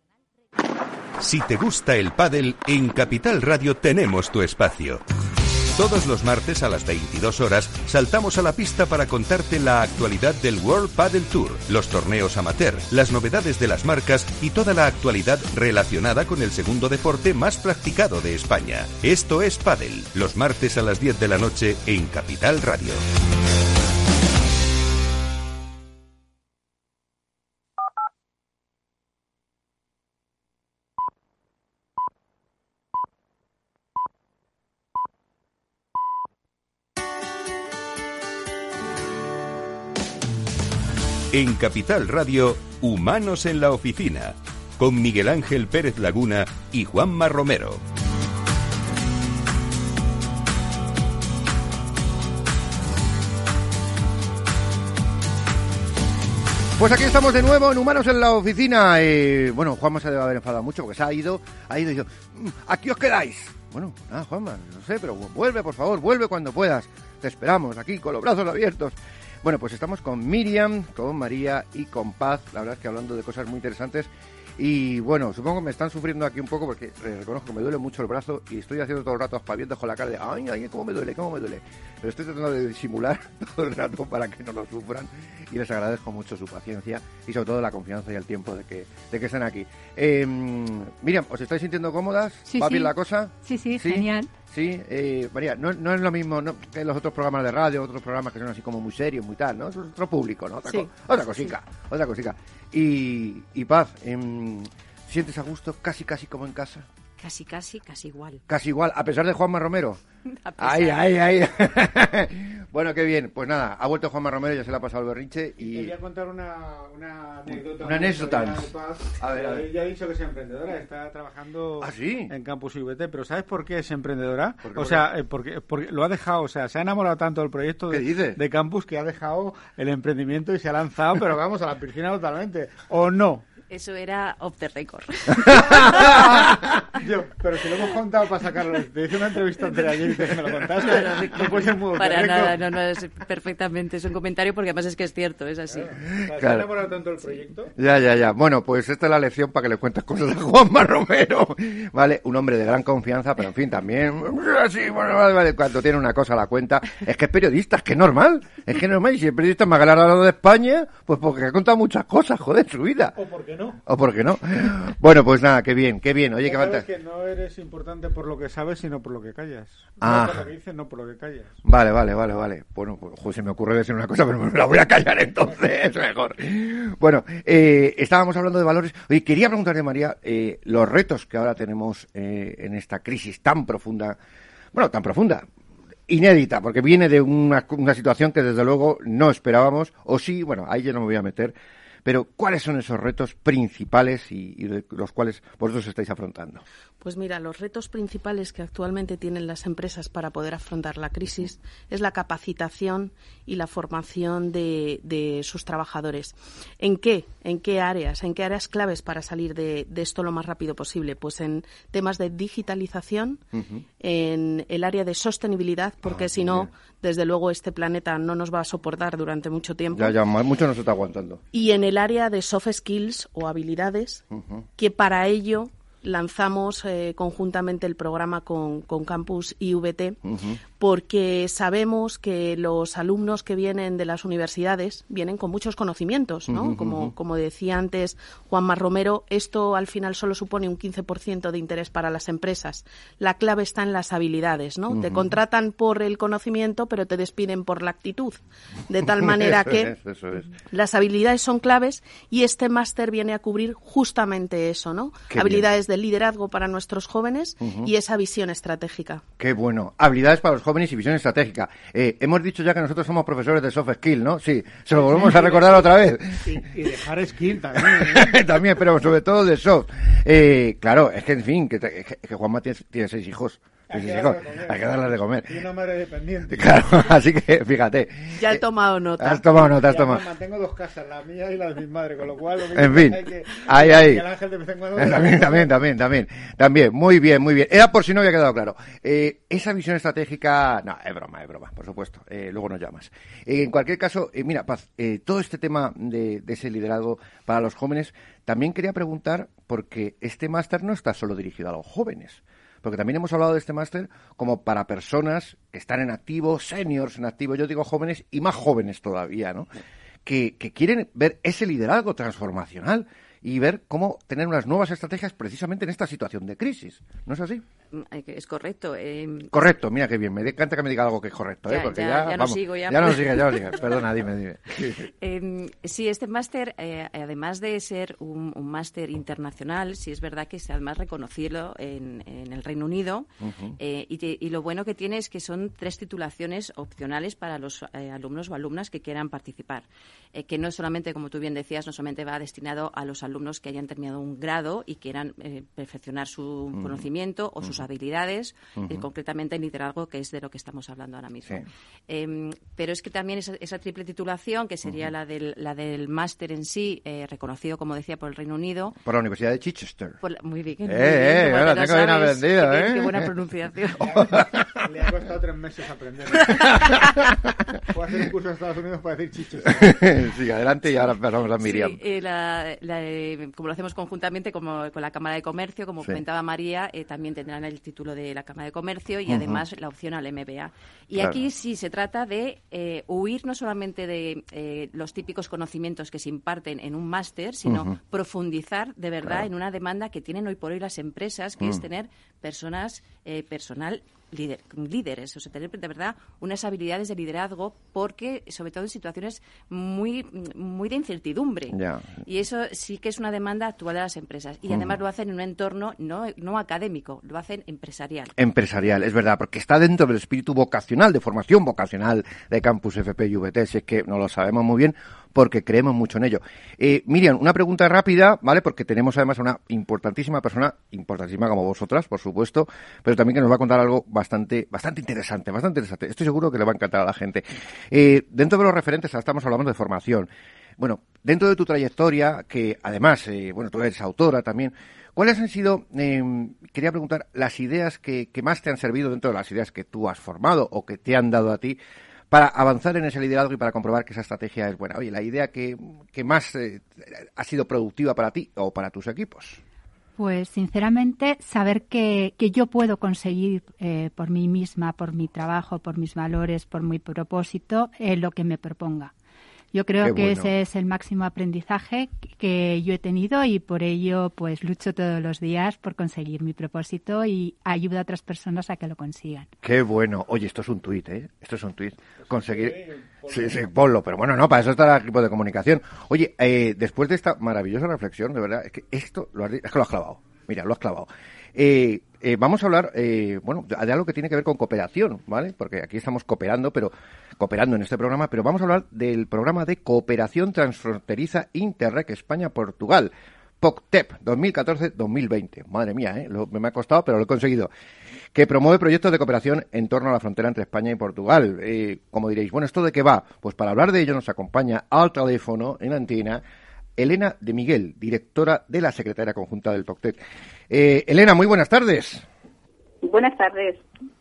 Si te gusta el pádel, en Capital Radio tenemos tu espacio. Todos los martes a las veintidós horas saltamos a la pista para contarte la actualidad del World Padel Tour, los torneos amateur, las novedades de las marcas y toda la actualidad relacionada con el segundo deporte más practicado de España. Esto es Padel, los martes a las diez de la noche en Capital Radio. En Capital Radio, Humanos en la Oficina, con Miguel Ángel Pérez Laguna y Juanma Romero. Pues aquí estamos de nuevo en Humanos en la Oficina. Eh, bueno, Juanma se debe haber enfadado mucho porque se ha ido, ha ido y yo, aquí os quedáis. Bueno, nada, Juanma, no sé, pero vuelve, por favor, vuelve cuando puedas. Te esperamos aquí con los brazos abiertos. Bueno, pues estamos con Miriam, con María y con Paz, la verdad es que hablando de cosas muy interesantes. Y bueno, supongo que me están sufriendo aquí un poco porque eh, reconozco que me duele mucho el brazo y estoy haciendo todo el rato aspavientos con la cara de ay, ay, cómo me duele, cómo me duele. Pero estoy tratando de disimular todo el rato para que no lo sufran y les agradezco mucho su paciencia y sobre todo la confianza y el tiempo de que, de que estén aquí. Eh, Miriam, ¿os estáis sintiendo cómodas? Sí, ¿Va sí. bien la cosa? Sí, sí, sí, genial. Sí, eh, María, no, no es lo mismo no, que los otros programas de radio, otros programas que son así como muy serios, muy tal, ¿no? Es otro público, ¿no? Otra, Sí. co otra cosica, sí. otra cosica. Y, y Paz, eh, ¿sientes a gusto casi, casi como en casa? Casi, casi, casi igual. Casi igual, a pesar de Juanma Romero. A pesar. Ay, ay, ay. Bueno, qué bien. Pues nada, ha vuelto Juanma Romero, ya se le ha pasado el berrinche y... Quería contar una, una anécdota. Una anécdota. De Paz. A ver, a ver. Ella ha dicho que es emprendedora, está trabajando ¿Ah, sí? en Campus I V T, pero ¿sabes por qué es emprendedora? ¿Por qué, o por sea, eh, porque, porque lo ha dejado, o sea, se ha enamorado tanto del proyecto ¿Qué de, dices? de Campus que ha dejado el emprendimiento y se ha lanzado, pero vamos, a la piscina totalmente. ¿O no? Eso era off the record. Yo, pero si lo hemos contado para sacarlo. Te hice una entrevista anterior ayer y te me lo contaste. No, no, no puede ser muy Para correcto. nada, no, no, es perfectamente. Es un comentario porque además es que es cierto, es así. Claro. O sea, ¿se ha Claro. enamorado tanto del proyecto? Ya, ya, ya. Bueno, pues esta es la lección para que le cuentes cosas a Juanma Romero. Vale, un hombre de gran confianza, pero en fin, también... Sí, bueno, vale, vale, cuando tiene una cosa a la cuenta. Es que es periodista, es que es normal. Es que es normal. Y si el periodista más galardonado de España, pues porque ha contado muchas cosas, joder, su vida. ¿O por qué no? ¿O por qué no? Bueno, pues nada, qué bien, qué bien. Oye, Ya qué sabes falta... que no eres importante por lo que sabes, sino por lo que callas. Ah. No por lo que dices, no por lo que callas. Vale, vale, vale, vale. Bueno, pues joder, se me ocurre decir una cosa, pero me la voy a callar entonces, es mejor. Bueno, eh, estábamos hablando de valores. Oye, quería preguntarle, María, eh, los retos que ahora tenemos eh, en esta crisis tan profunda, bueno, tan profunda, inédita, porque viene de una, una situación que desde luego no esperábamos, o sí, bueno, ahí yo no me voy a meter, pero ¿cuáles son esos retos principales y, y de los cuales vosotros estáis afrontando? Pues mira, los retos principales que actualmente tienen las empresas para poder afrontar la crisis es la capacitación y la formación de, de sus trabajadores. ¿En qué? ¿En qué áreas? ¿En qué áreas claves para salir de, de esto lo más rápido posible? Pues en temas de digitalización, uh-huh. en el área de sostenibilidad, porque ah, si no, bien. Desde luego este planeta no nos va a soportar durante mucho tiempo. Ya, ya, mucho nos está aguantando. Y en el área de soft skills o habilidades, uh-huh. que para ello lanzamos eh, conjuntamente el programa con, con Campus I V T, uh-huh. porque sabemos que los alumnos que vienen de las universidades vienen con muchos conocimientos, ¿no? Uh-huh. Como, como decía antes Juanma Romero, esto al final solo supone un quince por ciento de interés para las empresas. La clave está en las habilidades, ¿no? Uh-huh. Te contratan por el conocimiento, pero te despiden por la actitud. De tal manera eso que es, eso es. Las habilidades son claves y este máster viene a cubrir justamente eso, ¿no? Qué habilidades bien. De liderazgo para nuestros jóvenes uh-huh. y esa visión estratégica. Qué bueno. Habilidades para los jóvenes y visión estratégica. Eh, hemos dicho ya que nosotros somos profesores de soft skill, ¿no? Sí, se lo volvemos a recordar otra vez. Y, y de hard skill también. ¿eh? También, pero sobre todo de soft. Eh, claro, es que, en fin, que, te, que, que Juanma tiene, tiene seis hijos. Hay que, hijos. Hay que darles de comer. Y una madre dependiente. Claro, así que fíjate. Ya he tomado nota. Has tomado nota, has tomado. Mantengo dos casas, la mía y la de mi madre, con lo cual... Lo en fin, hay que, ahí, ahí. El ángel de vez en cuando también, también, también, también. También, muy bien, muy bien. Era por si no había quedado claro. Eh, esa visión estratégica... No, es broma, es broma, por supuesto. Eh, luego nos llamas. Eh, en cualquier caso, eh, mira, Paz, eh, todo este tema de, de ese liderazgo para los jóvenes, también quería preguntar, porque este máster no está solo dirigido a los jóvenes. porque también hemos hablado de este máster como para personas que están en activo, seniors en activo, yo digo jóvenes y más jóvenes todavía, ¿no? Que, que quieren ver ese liderazgo transformacional y ver cómo tener unas nuevas estrategias precisamente en esta situación de crisis. ¿No es así? Es correcto. Eh... Correcto, mira qué bien. Me encanta que me diga algo que es correcto, ¿eh? Ya, Porque ya, ya, ya vamos, no sigo. Ya, ya no sigue, ya no sigue. Perdona, dime, dime. Eh, sí, este máster, eh, además de ser un, un máster internacional, sí es verdad que es además reconocido en, en el Reino Unido. Uh-huh. eh, y, te, y lo bueno que tiene es que son tres titulaciones opcionales para los eh, alumnos o alumnas que quieran participar. Eh, que no es solamente, como tú bien decías, no solamente va destinado a los alumnos que hayan terminado un grado y quieran eh, perfeccionar su uh-huh. conocimiento o uh-huh. sus habilidades, uh-huh. eh, concretamente en liderazgo, que es de lo que estamos hablando ahora mismo. Sí. Eh, pero es que también esa, esa triple titulación, que sería uh-huh. la del, la del máster en sí, eh, reconocido, como decía, por el Reino Unido. Por la Universidad de Chichester. Por la, muy bien. Eh, muy eh, bien, ahora tengo bien aprendido, ¿eh? Qué, qué buena pronunciación. Le ha costado tres meses aprender. Puedo hacer un curso en Estados Unidos para decir Chichester. Sí, adelante y ahora pasamos a Miriam. Sí, eh, la, la, eh, como lo hacemos conjuntamente como, con la Cámara de Comercio, como sí. comentaba María, eh, también tendrán el título de la Cámara de Comercio y uh-huh. además la opción al M B A. Y claro. aquí sí se trata de eh, huir no solamente de eh, los típicos conocimientos que se imparten en un máster, sino uh-huh. profundizar de verdad claro. en una demanda que tienen hoy por hoy las empresas, que uh-huh. es tener personas, eh, personal Líder, líderes, o sea, tener de verdad unas habilidades de liderazgo, porque sobre todo en situaciones muy muy de incertidumbre. Yeah. Y eso sí que es una demanda actual de las empresas. Y mm. además lo hacen en un entorno no, no académico, lo hacen empresarial. Empresarial, es verdad, porque está dentro del espíritu vocacional, de formación vocacional de Campus F P y V T, si es que no lo sabemos muy bien, porque creemos mucho en ello. Eh, Miriam, una pregunta rápida, ¿vale? Porque tenemos además una importantísima persona, importantísima como vosotras, por supuesto, pero también que nos va a contar algo bastante bastante interesante, bastante interesante. Estoy seguro que le va a encantar a la gente. Eh, dentro de los referentes, ahora estamos hablando de formación. Bueno, dentro de tu trayectoria, que además, eh, bueno, tú eres autora también, ¿cuáles han sido, eh, quería preguntar, las ideas que, que más te han servido dentro de las ideas que tú has formado o que te han dado a ti para avanzar en ese liderazgo y para comprobar que esa estrategia es buena? Oye, la idea que, que más eh, ha sido productiva para ti o para tus equipos. Pues, sinceramente, saber que, que yo puedo conseguir eh, por mí misma, por mi trabajo, por mis valores, por mi propósito, eh, lo que me proponga. Yo creo Qué que bueno. ese es el máximo aprendizaje que yo he tenido y por ello pues lucho todos los días por conseguir mi propósito y ayudo a otras personas a que lo consigan. Qué bueno. Oye, esto es un tuit, ¿eh? Esto es un tuit. Conseguir... Sí, sí, ponlo. Pero bueno, no, para eso está el equipo de comunicación. Oye, eh, después de esta maravillosa reflexión, de verdad, es que esto lo has, es que lo has clavado. Mira, lo has clavado. Eh, eh, vamos a hablar, eh, bueno, de, de algo que tiene que ver con cooperación, ¿vale? Porque aquí estamos cooperando, pero cooperando en este programa, pero vamos a hablar del programa de cooperación transfronteriza Interreg España-Portugal, P O C T E P dos mil catorce dos mil veinte. Madre mía, ¿eh? Lo, me ha costado, pero lo he conseguido. Que promueve proyectos de cooperación en torno a la frontera entre España y Portugal. Eh, como diréis, bueno, ¿esto de qué va? Pues para hablar de ello nos acompaña al teléfono, en antena, Elena de Miguel, directora de la Secretaría Conjunta del P O C T E P. Eh, Elena, muy buenas tardes. Buenas tardes.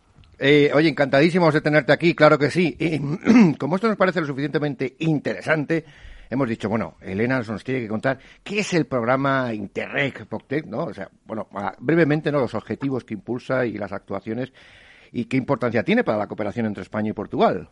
Eh, oye, encantadísimos de tenerte aquí, claro que sí. Eh, como esto nos parece lo suficientemente interesante, hemos dicho, bueno, Elena nos tiene que contar qué es el programa Interreg P O C T E P, ¿no? O sea, bueno, brevemente, ¿no? Los objetivos que impulsa y las actuaciones y qué importancia tiene para la cooperación entre España y Portugal.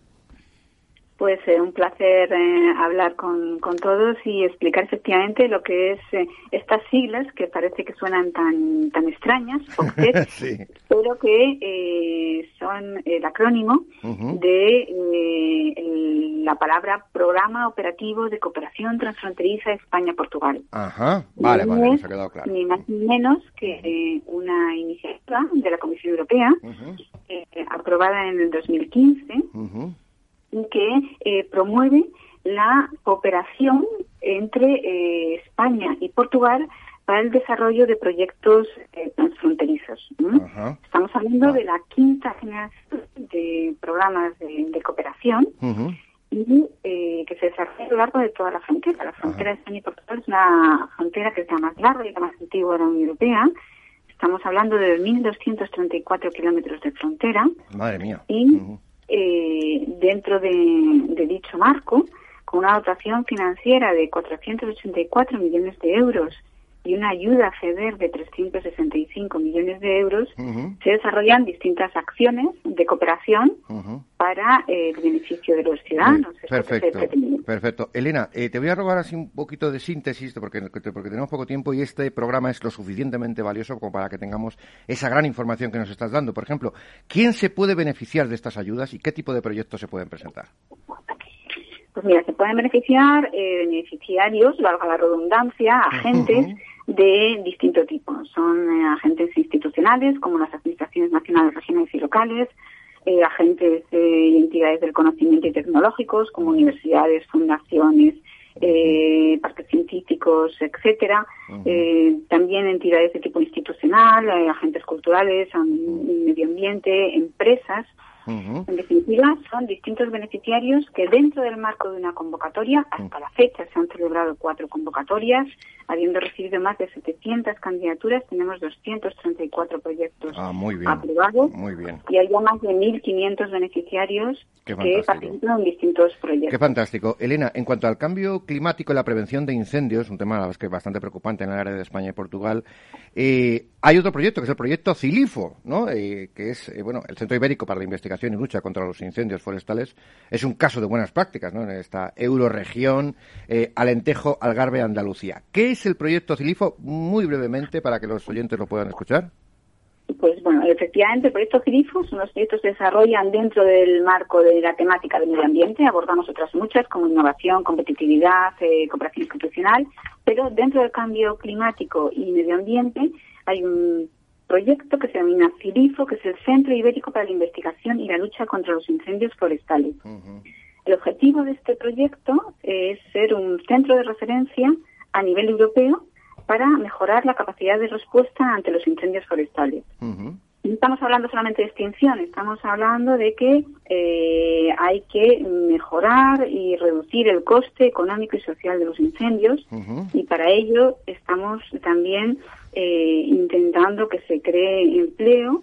Pues eh, un placer eh, hablar con, con todos y explicar efectivamente lo que es eh, estas siglas que parece que suenan tan tan extrañas, P O C T E P, sí. pero que eh, son el acrónimo uh-huh. de eh, el, la palabra Programa Operativo de Cooperación Transfronteriza España-Portugal. Ajá, vale, y vale, es, nos ha quedado claro. Ni más ni menos que eh, una iniciativa de la Comisión Europea uh-huh. eh, aprobada en el dos mil quince. Uh-huh. que eh, promueve la cooperación entre eh, España y Portugal para el desarrollo de proyectos eh, transfronterizos. ¿Mm? Estamos hablando uh-huh. de la quinta generación de programas de, de cooperación uh-huh. y eh, que se desarrolla a lo largo de toda la frontera. La frontera uh-huh. de España y Portugal es una frontera que es la más larga y la más antigua de la Unión Europea. Estamos hablando de mil doscientos treinta y cuatro kilómetros de frontera. Madre mía. Y uh-huh. Eh, dentro de, de dicho marco, con una dotación financiera de cuatrocientos ochenta y cuatro millones de euros y una ayuda FEDER de trescientos sesenta y cinco millones de euros, Uh-huh. se desarrollan distintas acciones de cooperación Uh-huh. para eh, el beneficio de los ciudadanos. Sí, perfecto, perfecto. Elena, eh, te voy a robar así un poquito de síntesis, porque, porque tenemos poco tiempo y este programa es lo suficientemente valioso como para que tengamos esa gran información que nos estás dando. Por ejemplo, ¿quién se puede beneficiar de estas ayudas y qué tipo de proyectos se pueden presentar? Pues mira, se pueden beneficiar eh, beneficiarios, valga la redundancia, agentes uh-huh. de distinto tipo. Son eh, agentes institucionales, como las administraciones nacionales, regionales y locales, eh, agentes eh, y entidades del conocimiento y tecnológicos, como universidades, fundaciones, eh, parques científicos, etcétera. Uh-huh. Eh, también entidades de tipo institucional, eh, agentes culturales, um, medio ambiente, empresas. Uh-huh. En definitiva, son distintos beneficiarios que dentro del marco de una convocatoria, hasta la fecha se han celebrado cuatro convocatorias, habiendo recibido más de setecientas candidaturas, tenemos doscientos treinta y cuatro proyectos ah, muy bien, aprobados muy bien. Y hay ya más de mil quinientos beneficiarios que participan en distintos proyectos. Qué fantástico. Elena, en cuanto al cambio climático y la prevención de incendios, un tema a la vez que es bastante preocupante en el área de España y Portugal, eh, hay otro proyecto que es el proyecto CILIFO, ¿no? Eh, que es eh, bueno el Centro Ibérico para la Investigación y lucha contra los incendios forestales. Es un caso de buenas prácticas, ¿no? En esta euroregión, eh, Alentejo, Algarve, Andalucía. ¿Qué es el proyecto CILIFO? Muy brevemente, para que los oyentes lo puedan escuchar. Pues bueno, efectivamente, el proyecto CILIFO son los proyectos que se desarrollan dentro del marco de la temática del medio ambiente. Abordamos otras muchas, como innovación, competitividad, eh, cooperación institucional, pero dentro del cambio climático y medio ambiente hay un proyecto que se denomina CILIFO, que es el Centro Ibérico para la Investigación y la Lucha contra los Incendios Forestales. Uh-huh. El objetivo de este proyecto es ser un centro de referencia a nivel europeo para mejorar la capacidad de respuesta ante los incendios forestales. Uh-huh. No estamos hablando solamente de extinción, estamos hablando de que eh, hay que mejorar y reducir el coste económico y social de los incendios, uh-huh. y para ello estamos también eh, intentando que se cree empleo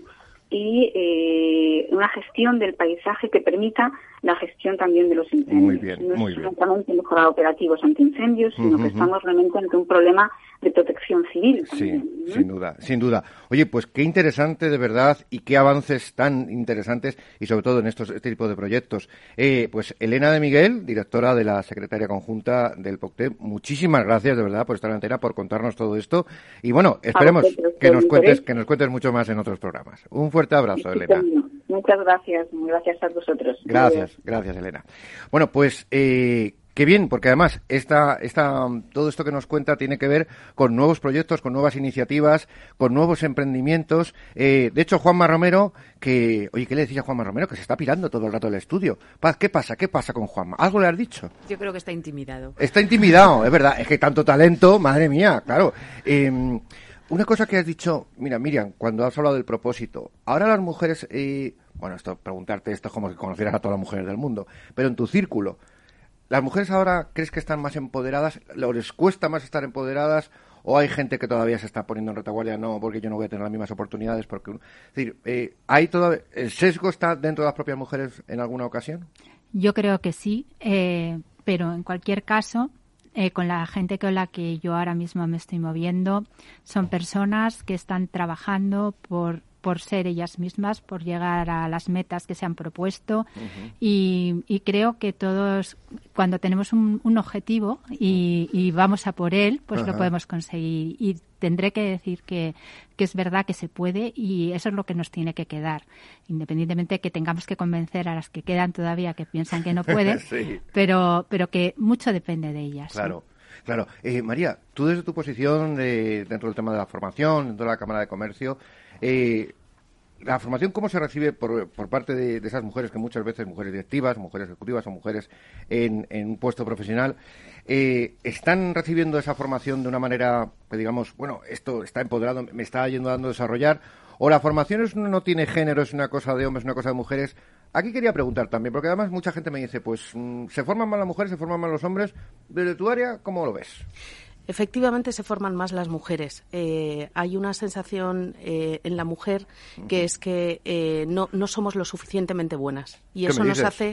y eh, una gestión del paisaje que permita la gestión también de los incendios. Muy bien, no muy es bien. solamente mejorar operativos antiincendios, sino uh-huh. que estamos realmente ante un problema de protección civil. Sí, también, ¿no? sin duda, sin duda. Oye, pues qué interesante de verdad y qué avances tan interesantes y sobre todo en estos este tipo de proyectos. Eh, pues Elena de Miguel, directora de la Secretaría Conjunta del POCTE, muchísimas gracias de verdad por estar en antena, por contarnos todo esto y bueno, esperemos que nos cuentes que nos cuentes mucho más en otros programas. Un fuerte abrazo, sí, Elena. Sí, muchas gracias, gracias a vosotros. Gracias, gracias, Elena. Bueno, pues eh, qué bien, porque además esta, esta, todo esto que nos cuenta tiene que ver con nuevos proyectos, con nuevas iniciativas, con nuevos emprendimientos. Eh, de hecho, Juanma Romero, que, oye, ¿qué le decís a Juanma Romero? Que se está pirando todo el rato del estudio. ¿Qué pasa? ¿Qué pasa con Juanma? ¿Algo le has dicho? Yo creo que está intimidado. Está intimidado, es verdad. Es que tanto talento, madre mía, claro. Eh, Una cosa que has dicho, mira, Miriam, cuando has hablado del propósito, ahora las mujeres, eh, bueno, esto preguntarte esto es como que conocieras a todas las mujeres del mundo, pero en tu círculo, ¿las mujeres ahora crees que están más empoderadas? ¿O les cuesta más estar empoderadas? ¿O hay gente que todavía se está poniendo en retaguardia? No, porque yo no voy a tener las mismas oportunidades. Porque, es decir, eh, ¿hay todo, ¿el sesgo está dentro de las propias mujeres en alguna ocasión? Yo creo que sí, eh, pero en cualquier caso... Eh, con la gente con la que yo ahora mismo me estoy moviendo, son personas que están trabajando por, por ser ellas mismas, por llegar a las metas que se han propuesto, uh-huh. y, y creo que todos, cuando tenemos un, un objetivo y, y vamos a por él, pues uh-huh. lo podemos conseguir. Y tendré que decir que, que es verdad que se puede y eso es lo que nos tiene que quedar, independientemente de que tengamos que convencer a las que quedan todavía que piensan que no pueden, sí. pero, pero que mucho depende de ellas. Claro. ¿Sí? Claro. Eh, María, tú desde tu posición de, dentro del tema de la formación, dentro de la Cámara de Comercio, eh, la formación, ¿cómo se recibe por, por parte de, de esas mujeres que muchas veces, mujeres directivas, mujeres ejecutivas o mujeres en, en un puesto profesional, eh, están recibiendo esa formación de una manera que digamos, bueno, esto está empoderado, me está ayudando a desarrollar, o la formación es, no tiene género, es una cosa de hombres, una cosa de mujeres? Aquí quería preguntar también, porque además mucha gente me dice, pues, ¿se forman más las mujeres, se forman más los hombres? Desde tu área, ¿cómo lo ves? Efectivamente se forman más las mujeres. Eh, hay una sensación eh, en la mujer que es que eh, no, no somos lo suficientemente buenas. Y eso nos hace...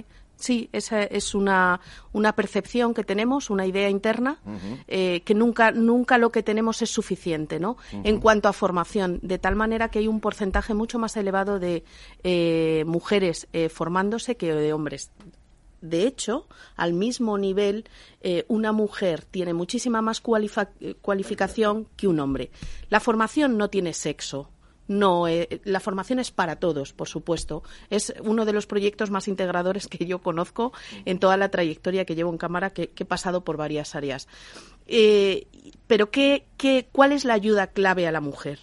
Sí, esa es una, una percepción que tenemos, una idea interna, uh-huh. eh, que nunca, nunca lo que tenemos es suficiente, ¿no? Uh-huh. En cuanto a formación, de tal manera que hay un porcentaje mucho más elevado de eh, mujeres eh, formándose que de hombres. De hecho, al mismo nivel, eh, una mujer tiene muchísima más cualifa- cualificación que un hombre. La formación no tiene sexo. No, eh, la formación es para todos, por supuesto. Es uno de los proyectos más integradores que yo conozco en toda la trayectoria que llevo en Cámara, que, que he pasado por varias áreas. Eh, pero ¿qué, qué, ¿cuál es la ayuda clave a la mujer?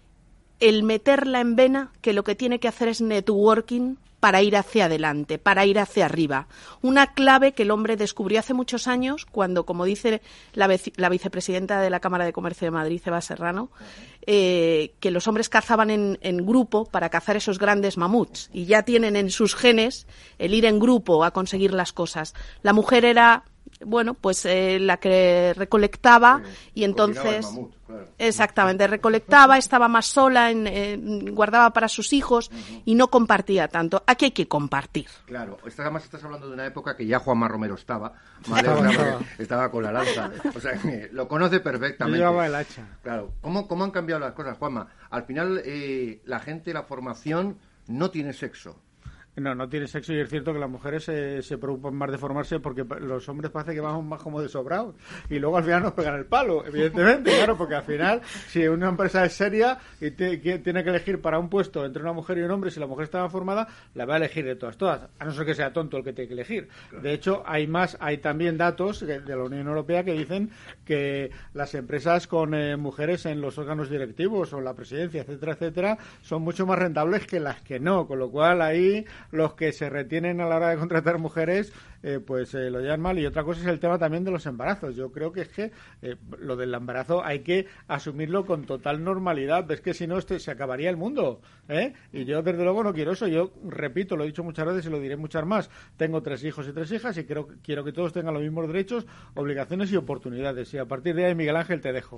El meterla en vena, que lo que tiene que hacer es networking para ir hacia adelante, para ir hacia arriba. Una clave que el hombre descubrió hace muchos años cuando, como dice la, vec- la vicepresidenta de la Cámara de Comercio de Madrid, Eva Serrano, eh, que los hombres cazaban en, en grupo para cazar esos grandes mamuts y ya tienen en sus genes el ir en grupo a conseguir las cosas. La mujer era, bueno, pues eh, la que recolectaba sí, y entonces... Mamut, claro. Exactamente, recolectaba, estaba más sola, en, eh, guardaba para sus hijos uh-huh. y no compartía tanto. Aquí hay que compartir. Claro, estás, además estás hablando de una época que ya Juanma Romero estaba, ¿vale? O sea, estaba con la lanza, o sea, lo conoce perfectamente. Yo llevaba el hacha. Claro, ¿cómo, cómo han cambiado las cosas, Juanma? Al final, eh, la gente, la formación no tiene sexo. No, no tiene sexo y es cierto que las mujeres se, se preocupan más de formarse porque los hombres parece que vamos más como de sobrados y luego al final nos pegan el palo, evidentemente, claro, porque al final si una empresa es seria y te, que tiene que elegir para un puesto entre una mujer y un hombre, si la mujer está formada, la va a elegir de todas, todas, a no ser que sea tonto el que tiene que elegir. De hecho, hay más, hay también datos de la Unión Europea que dicen que las empresas con eh, mujeres en los órganos directivos o en la presidencia, etcétera, etcétera, son mucho más rentables que las que no, con lo cual ahí los que se retienen a la hora de contratar mujeres eh, pues eh, lo llevan mal. Y otra cosa es el tema también de los embarazos. Yo creo que es que eh, lo del embarazo hay que asumirlo con total normalidad. Ves que si no este, se acabaría el mundo, ¿eh? Y yo desde luego no quiero eso. Yo repito, lo he dicho muchas veces y lo diré muchas más. Tengo tres hijos y tres hijas y creo, quiero que todos tengan los mismos derechos, obligaciones y oportunidades. Y a partir de ahí, Miguel Ángel, te dejo.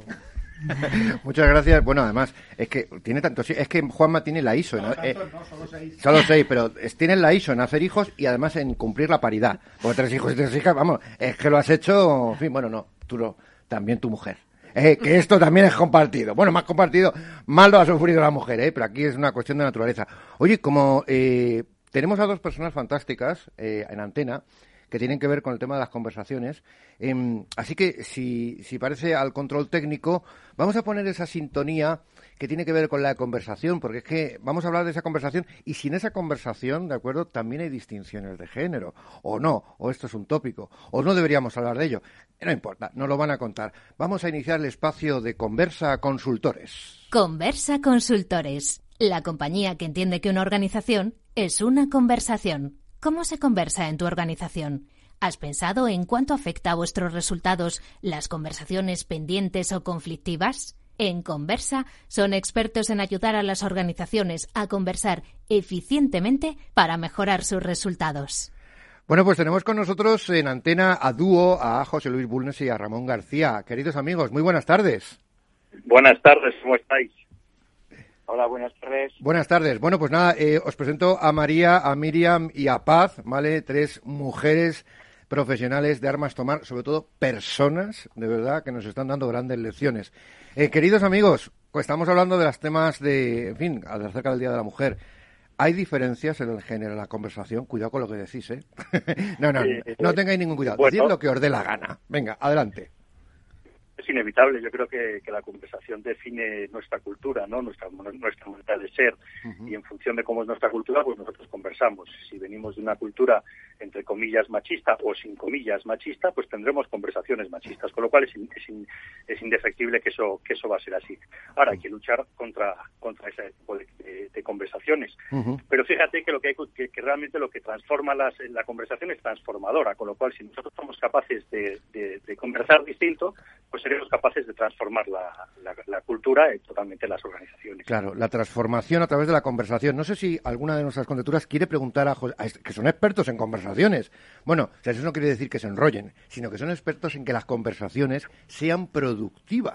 Muchas gracias. Bueno, además, es que tiene tantos... Es que Juanma tiene la I S O. No, ¿no? tantos, Eh, no, solo seis. Solo seis, pero tienen la I S O en hacer hijos y además en cumplir la paridad. Porque tres hijos y tres hijas, vamos, es que lo has hecho... En fin, bueno, no, tú no, también tu mujer. Eh, que esto también es compartido. Bueno, más compartido, más lo ha sufrido la mujer, ¿eh? Pero aquí es una cuestión de naturaleza. Oye, como eh, tenemos a dos personas fantásticas eh, en antena, que tienen que ver con el tema de las conversaciones. Eh, así que, si, si parece al control técnico, vamos a poner esa sintonía que tiene que ver con la conversación, porque es que vamos a hablar de esa conversación y sin esa conversación, ¿de acuerdo? También hay distinciones de género, o no, o esto es un tópico, o no deberíamos hablar de ello. No importa, nos lo van a contar. Vamos a iniciar el espacio de Conversa Consultores. Conversa Consultores, la compañía que entiende que una organización es una conversación. ¿Cómo se conversa en tu organización? ¿Has pensado en cuánto afecta a vuestros resultados las conversaciones pendientes o conflictivas? En Conversa son expertos en ayudar a las organizaciones a conversar eficientemente para mejorar sus resultados. Bueno, pues tenemos con nosotros en antena a dúo a José Luis Bulnes y a Ramón García. Queridos amigos, muy buenas tardes. Buenas tardes, ¿cómo estáis? Hola, buenas tardes. Buenas tardes. Bueno, pues nada, eh, os presento a María, a Miriam y a Paz, ¿vale? Tres mujeres profesionales de armas tomar, sobre todo personas, de verdad, que nos están dando grandes lecciones. Eh, queridos amigos, pues estamos hablando de los temas de, en fin, acerca del Día de la Mujer. ¿Hay diferencias en el género de la conversación? Cuidado con lo que decís, ¿eh? no, no, no, no tengáis ningún cuidado. Bueno, Decid lo que os dé la gana. Venga, adelante. Es inevitable. Yo creo que, que la conversación define nuestra cultura, ¿no? Nuestra, nuestra manera de ser. Uh-huh. Y en función de cómo es nuestra cultura, pues nosotros conversamos. Si venimos de una cultura, entre comillas, machista o sin comillas machista, pues tendremos conversaciones machistas. Con lo cual es, in, es, in, es indefectible que eso que eso va a ser así. Ahora hay que luchar contra contra ese tipo de, de, de conversaciones. Uh-huh. Pero fíjate que lo que hay que, que realmente lo que transforma las, la conversación es transformadora. Con lo cual, si nosotros somos capaces de, de, de conversar distinto, pues seremos capaces de transformar la, la, la cultura y totalmente las organizaciones. Claro, la transformación a través de la conversación. No sé si alguna de nuestras conjeturas quiere preguntar a, a que son expertos en conversaciones. Bueno, o sea, eso no quiere decir que se enrollen, sino que son expertos en que las conversaciones sean productivas.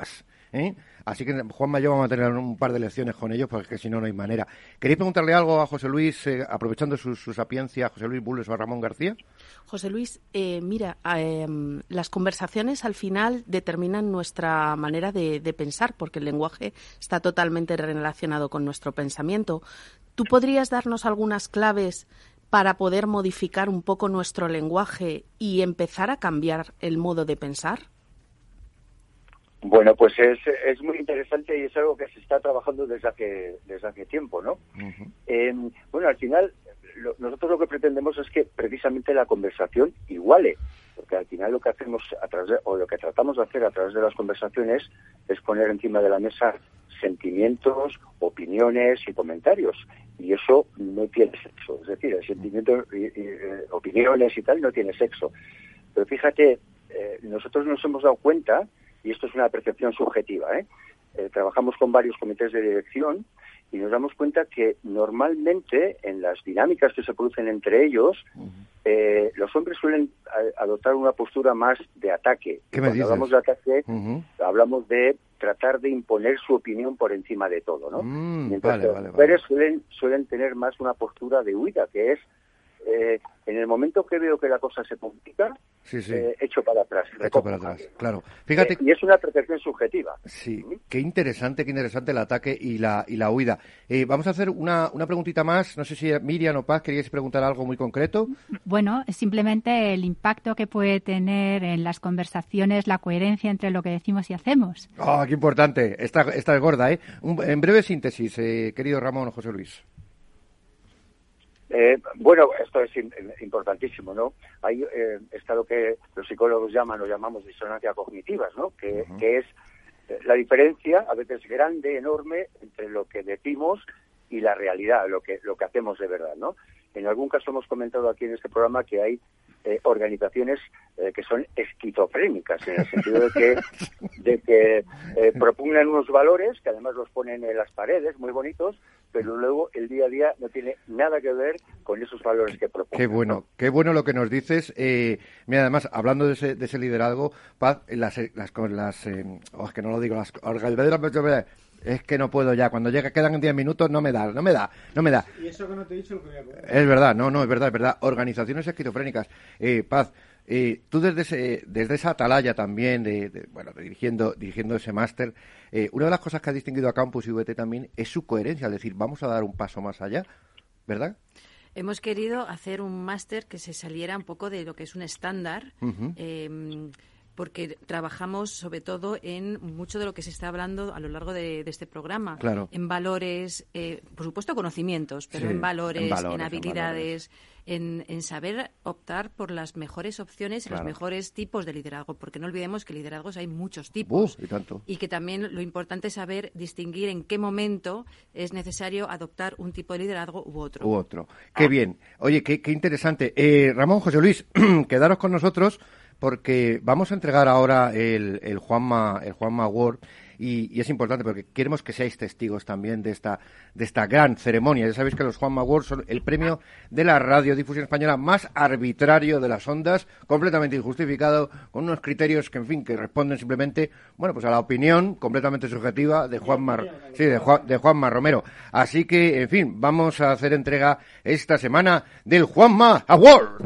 ¿eh? Así que, Juanma y yo vamos a tener un par de lecciones con ellos, porque si no, no hay manera. ¿Queréis preguntarle algo a José Luis, eh, aprovechando su, su sapiencia, José Luis Bulnes o a Ramón García? José Luis, eh, mira, eh, las conversaciones al final determinan nuestra manera de, de pensar, porque el lenguaje está totalmente relacionado con nuestro pensamiento. ¿Tú podrías darnos algunas claves para poder modificar un poco nuestro lenguaje y empezar a cambiar el modo de pensar? Bueno, pues es, es muy interesante y es algo que se está trabajando desde hace, desde hace tiempo, ¿no? Uh-huh. Eh, bueno, al final, lo, nosotros lo que pretendemos es que precisamente la conversación iguale, porque al final lo que hacemos a través de, o lo que tratamos de hacer a través de las conversaciones es poner encima de la mesa sentimientos, opiniones y comentarios, y eso no tiene sexo, es decir, el sentimiento, y, y, eh, opiniones y tal no tiene sexo. Pero fíjate, eh, nosotros nos hemos dado cuenta, y esto es una percepción subjetiva, ¿eh? Eh, trabajamos con varios comités de dirección y nos damos cuenta que normalmente en las dinámicas que se producen entre ellos, uh-huh. eh, los hombres suelen a, adoptar una postura más de ataque. ¿Qué me Cuando dices? hablamos de ataque, uh-huh. hablamos de tratar de imponer su opinión por encima de todo, ¿no? Mm, Mientras vale, que las vale, mujeres vale. suelen, suelen tener más una postura de huida, que es Eh, en el momento que veo que la cosa se complica, sí, sí. Eh, echo para atrás. Echo para atrás, claro. Fíjate. Eh, y es una percepción subjetiva. Sí, qué interesante, qué interesante el ataque y la y la huida. Eh, vamos a hacer una, una preguntita más. No sé si Miriam o Paz queríais preguntar algo muy concreto. Bueno, es simplemente el impacto que puede tener en las conversaciones la coherencia entre lo que decimos y hacemos. ¡Oh, qué importante! Esta, esta es gorda, ¿eh? Un, en breve síntesis, eh, querido Ramón o José Luis. Eh, bueno, esto es in, importantísimo, ¿no? Hay eh, está lo que los psicólogos llaman o llamamos disonancia cognitivas, ¿no? Que, uh-huh. que es eh, la diferencia, a veces grande, enorme, entre lo que decimos y la realidad, lo que lo que hacemos de verdad, ¿no? En algún caso hemos comentado aquí en este programa que hay eh, organizaciones eh, que son esquizofrénicas, en el sentido de que, de que eh, propugnan unos valores, que además los ponen en las paredes, muy bonitos, pero luego el día a día no tiene nada que ver con esos valores que proponen. Qué bueno, ¿no? Qué bueno lo que nos dices. Eh, mira, además, hablando de ese, de ese liderazgo, Paz, las, las, las eh, oh, es que no lo digo, las es que no puedo ya, cuando llega quedan diez minutos no me da, no me da, no me da. Y eso que no te he dicho lo que voy a poner. Es verdad, no, no, es verdad, es verdad. Organizaciones esquizofrénicas. Eh, Paz, eh, tú desde ese, desde esa atalaya también, de, de bueno, de dirigiendo, dirigiendo ese máster, eh, una de las cosas que ha distinguido a Campus y V T también es su coherencia, es decir, vamos a dar un paso más allá, ¿verdad? Hemos querido hacer un máster que se saliera un poco de lo que es un estándar, uh-huh. eh, porque trabajamos sobre todo en mucho de lo que se está hablando a lo largo de, de este programa. Claro. En valores, eh, por supuesto conocimientos, pero sí, en, valores, en valores, en habilidades, en, valores. en, en saber optar por las mejores opciones y claro. los mejores tipos de liderazgo, porque no olvidemos que liderazgos hay muchos tipos. Uh, y tanto. Y que también lo importante es saber distinguir en qué momento es necesario adoptar un tipo de liderazgo u otro. U otro. Qué ah. bien. Oye, qué, qué interesante. Eh, Ramón, José Luis, quedaros con nosotros, porque vamos a entregar ahora el, el Juanma el Juanma Award y, y es importante porque queremos que seáis testigos también de esta de esta gran ceremonia. Ya sabéis que los Juanma Awards son el premio de la radiodifusión española más arbitrario de las ondas, completamente injustificado, con unos criterios que, en fin, que responden simplemente, bueno, pues a la opinión completamente subjetiva de Juanma, sí, de, Juan, de Juanma Romero. Así que, en fin, vamos a hacer entrega esta semana del Juanma Award.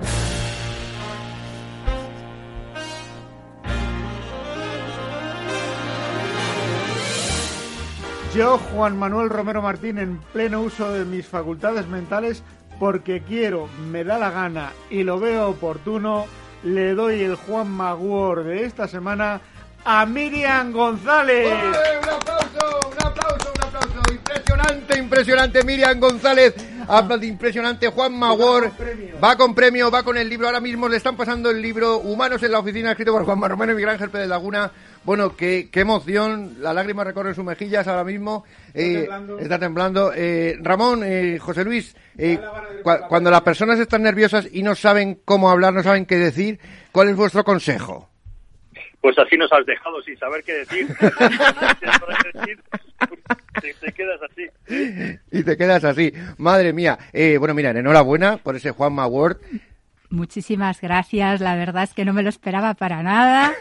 Yo, Juan Manuel Romero Martín, en pleno uso de mis facultades mentales, porque quiero, me da la gana y lo veo oportuno, le doy el Juanma Award de esta semana a Miriam González. ¡Olé! ¡Un aplauso! ¡Un aplauso! ¡Un aplauso! Impresionante, impresionante, Miriam González. Habla de impresionante Juanma Award. Va con premio, va con el libro. Ahora mismo le están pasando el libro Humanos en la Oficina, escrito por Juanma Romero y Miguel Ángel Pérez Laguna. Bueno, qué, qué emoción, la lágrima recorre sus mejillas ahora mismo, eh, está temblando. Está temblando. Eh, Ramón, eh, José Luis, eh, cu- cuando las personas están nerviosas y no saben cómo hablar, no saben qué decir, ¿cuál es vuestro consejo? Pues así nos has dejado sin saber qué decir. te, te quedas así. Y te quedas así. Madre mía. Eh, bueno, mira, enhorabuena por ese Juanma Award. Muchísimas gracias. La verdad es que no me lo esperaba para nada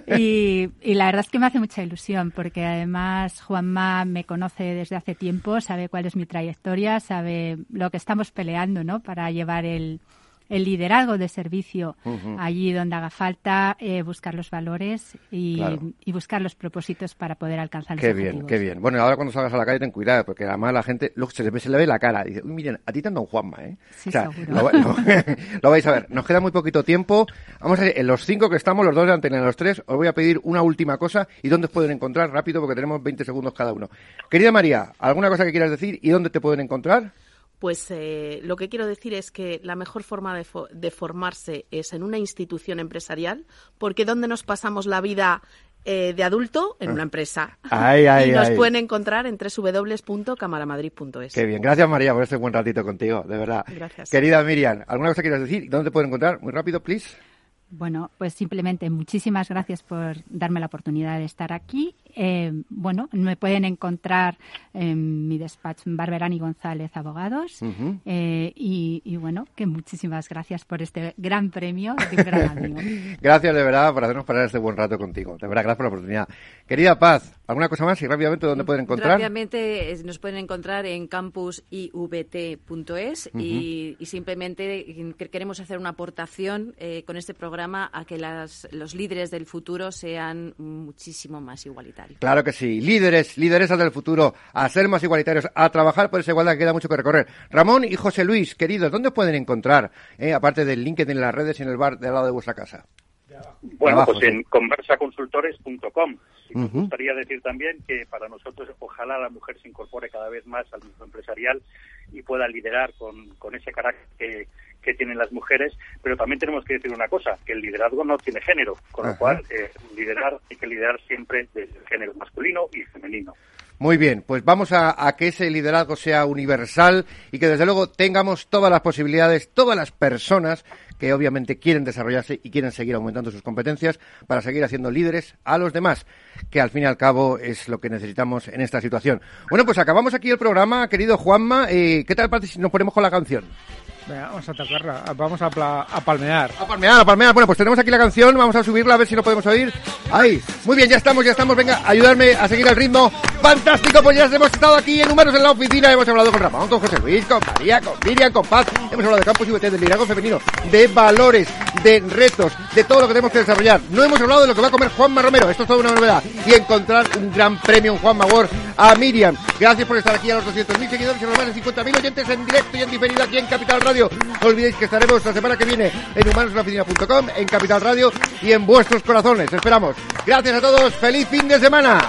y, y la verdad es que me hace mucha ilusión porque además Juanma me conoce desde hace tiempo, sabe cuál es mi trayectoria, sabe lo que estamos peleando, ¿no? Para llevar el, el liderazgo de servicio uh-huh. allí donde haga falta, eh, buscar los valores y, claro. y buscar los propósitos para poder alcanzar los qué objetivos. Qué bien, qué bien. Bueno, ahora cuando salgas a la calle ten cuidado, porque además la gente lo, se, le, se le ve la cara. Dice, uy, miren, a ti te han dado un Juanma, ¿eh? Sí, o sea, seguro. Lo, lo, lo vais a ver. Nos queda muy poquito tiempo. Vamos a ver, en los cinco que estamos, los dos de Antena, los tres, os voy a pedir una última cosa y dónde os pueden encontrar, rápido, porque tenemos veinte segundos cada uno. Querida María, ¿alguna cosa que quieras decir y dónde te pueden encontrar? Pues eh, lo que quiero decir es que la mejor forma de, fo- de formarse es en una institución empresarial, porque ¿dónde nos pasamos la vida eh, de adulto? En una empresa. Ay, ay, y nos ay. pueden encontrar en doble u doble u doble u punto camaramadrid punto es. Qué bien. Gracias, María, por este buen ratito contigo, de verdad. Gracias. Querida Miriam, ¿alguna cosa que quieras decir? ¿Dónde te pueden encontrar? Muy rápido, please. Bueno, pues simplemente muchísimas gracias por darme la oportunidad de estar aquí. Eh, bueno, me pueden encontrar en mi despacho Barberani González Abogados uh-huh. eh, y, y bueno, que muchísimas gracias por este gran premio de un gran amigo. Gracias de verdad por hacernos pasar este buen rato contigo. De verdad, gracias por la oportunidad. Querida Paz, ¿alguna cosa más y rápidamente dónde pueden encontrar? Rápidamente eh, nos pueden encontrar en campus i v t punto es uh-huh. y, y simplemente que queremos hacer una aportación eh, con este programa a que las, los líderes del futuro sean muchísimo más igualitarios. Claro que sí. Líderes, lideresas del futuro, a ser más igualitarios, a trabajar por esa igualdad, que queda mucho que recorrer. Ramón y José Luis, queridos, ¿dónde pueden encontrar, eh, aparte del LinkedIn en las redes y en el bar de al lado de vuestra casa? Bueno, abajo, pues sí. en conversa consultores punto com. Y me Uh-huh. gustaría decir también que para nosotros ojalá la mujer se incorpore cada vez más al mundo empresarial y pueda liderar con, con ese carácter que, que tienen las mujeres, pero también tenemos que decir una cosa, que el liderazgo no tiene género, con Ajá. lo cual eh, liderar hay que liderar siempre desde el género masculino y femenino. Muy bien, pues vamos a, a que ese liderazgo sea universal y que desde luego tengamos todas las posibilidades, todas las personas que obviamente quieren desarrollarse y quieren seguir aumentando sus competencias para seguir haciendo líderes a los demás, que al fin y al cabo es lo que necesitamos en esta situación. Bueno, pues acabamos aquí el programa, querido Juanma. Eh, ¿Qué tal si nos ponemos con la canción? Venga, vamos a tocarla, vamos a, pla- a palmear. A palmear, a palmear. Bueno, pues tenemos aquí la canción, vamos a subirla a ver si lo podemos oír. Ahí, muy bien, ya estamos, ya estamos. Venga, ayudarme a seguir el ritmo. Fantástico, pues ya hemos estado aquí en Humanos en la Oficina. Hemos hablado con Ramón, con José Luis, con María, con Miriam, con Paz. Hemos hablado de campus I V T, del liderazgo femenino, de valores, de retos, de todo lo que tenemos que desarrollar. No hemos hablado de lo que va a comer Juanma Romero, esto es toda una novedad. Y encontrar un gran premio en Juanma Award a Miriam. Gracias por estar aquí a los doscientos mil seguidores y a los más de cincuenta mil oyentes en directo y en diferido aquí en Capital Radio. No olvidéis que estaremos la semana que viene en humanos en la oficina punto com, en Capital Radio y en vuestros corazones. Esperamos. Gracias a todos. ¡Feliz fin de semana!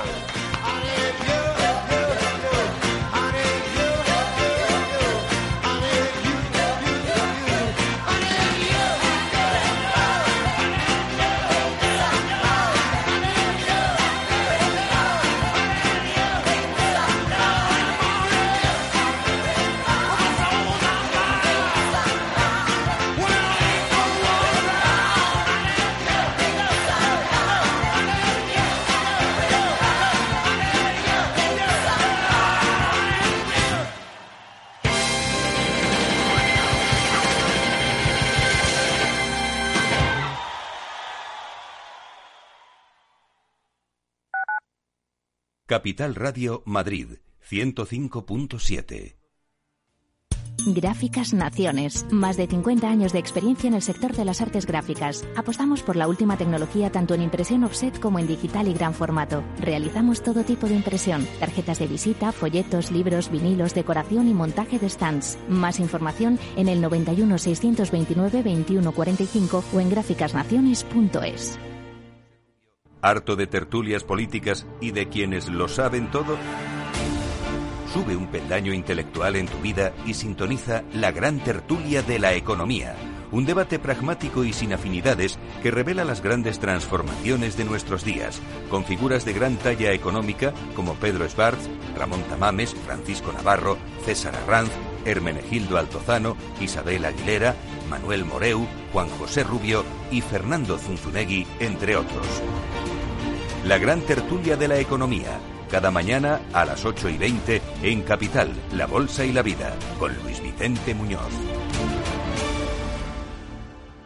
Capital Radio Madrid, ciento cinco punto siete. Gráficas Naciones. Más de cincuenta años de experiencia en el sector de las artes gráficas. Apostamos por la última tecnología tanto en impresión offset como en digital y gran formato. Realizamos todo tipo de impresión. Tarjetas de visita, folletos, libros, vinilos, decoración y montaje de stands. Más información en el noventa y uno, seiscientos veintinueve, veintiuno cuarenta y cinco o en gráficas naciones punto es. ¿Harto de tertulias políticas y de quienes lo saben todo? Sube un peldaño intelectual en tu vida y sintoniza la gran tertulia de la economía. Un debate pragmático y sin afinidades que revela las grandes transformaciones de nuestros días, con figuras de gran talla económica como Pedro Schwartz, Ramón Tamames, Francisco Navarro, César Arranz, Hermenegildo Altozano, Isabel Aguilera, Manuel Moreu, Juan José Rubio y Fernando Zunzunegui, entre otros. La gran tertulia de la economía, cada mañana a las ocho y veinte en Capital, La Bolsa y la Vida, con Luis Vicente Muñoz.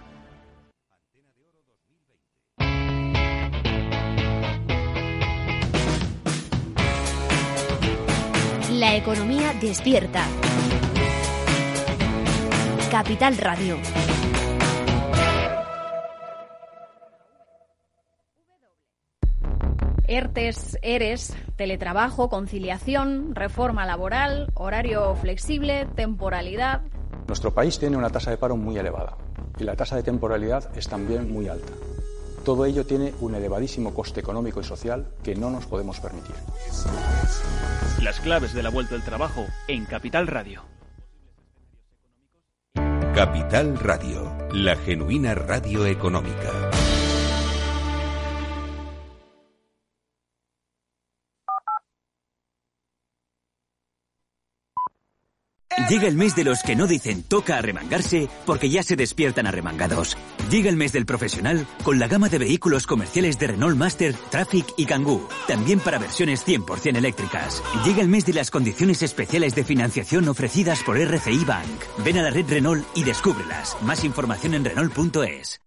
La economía despierta. Capital Radio. ERTES, ERES, teletrabajo, conciliación, reforma laboral, horario flexible, temporalidad. Nuestro país tiene una tasa de paro muy elevada y la tasa de temporalidad es también muy alta. Todo ello tiene un elevadísimo coste económico y social que no nos podemos permitir. Las claves de la vuelta al trabajo en Capital Radio. Capital Radio, la genuina radio económica. Llega el mes de los que no dicen toca arremangarse porque ya se despiertan arremangados. Llega el mes del profesional con la gama de vehículos comerciales de Renault Master, Traffic y Kangoo. También para versiones cien por ciento eléctricas. Llega el mes de las condiciones especiales de financiación ofrecidas por R C I Bank. Ven a la red Renault y descúbrelas. Más información en Renault punto es.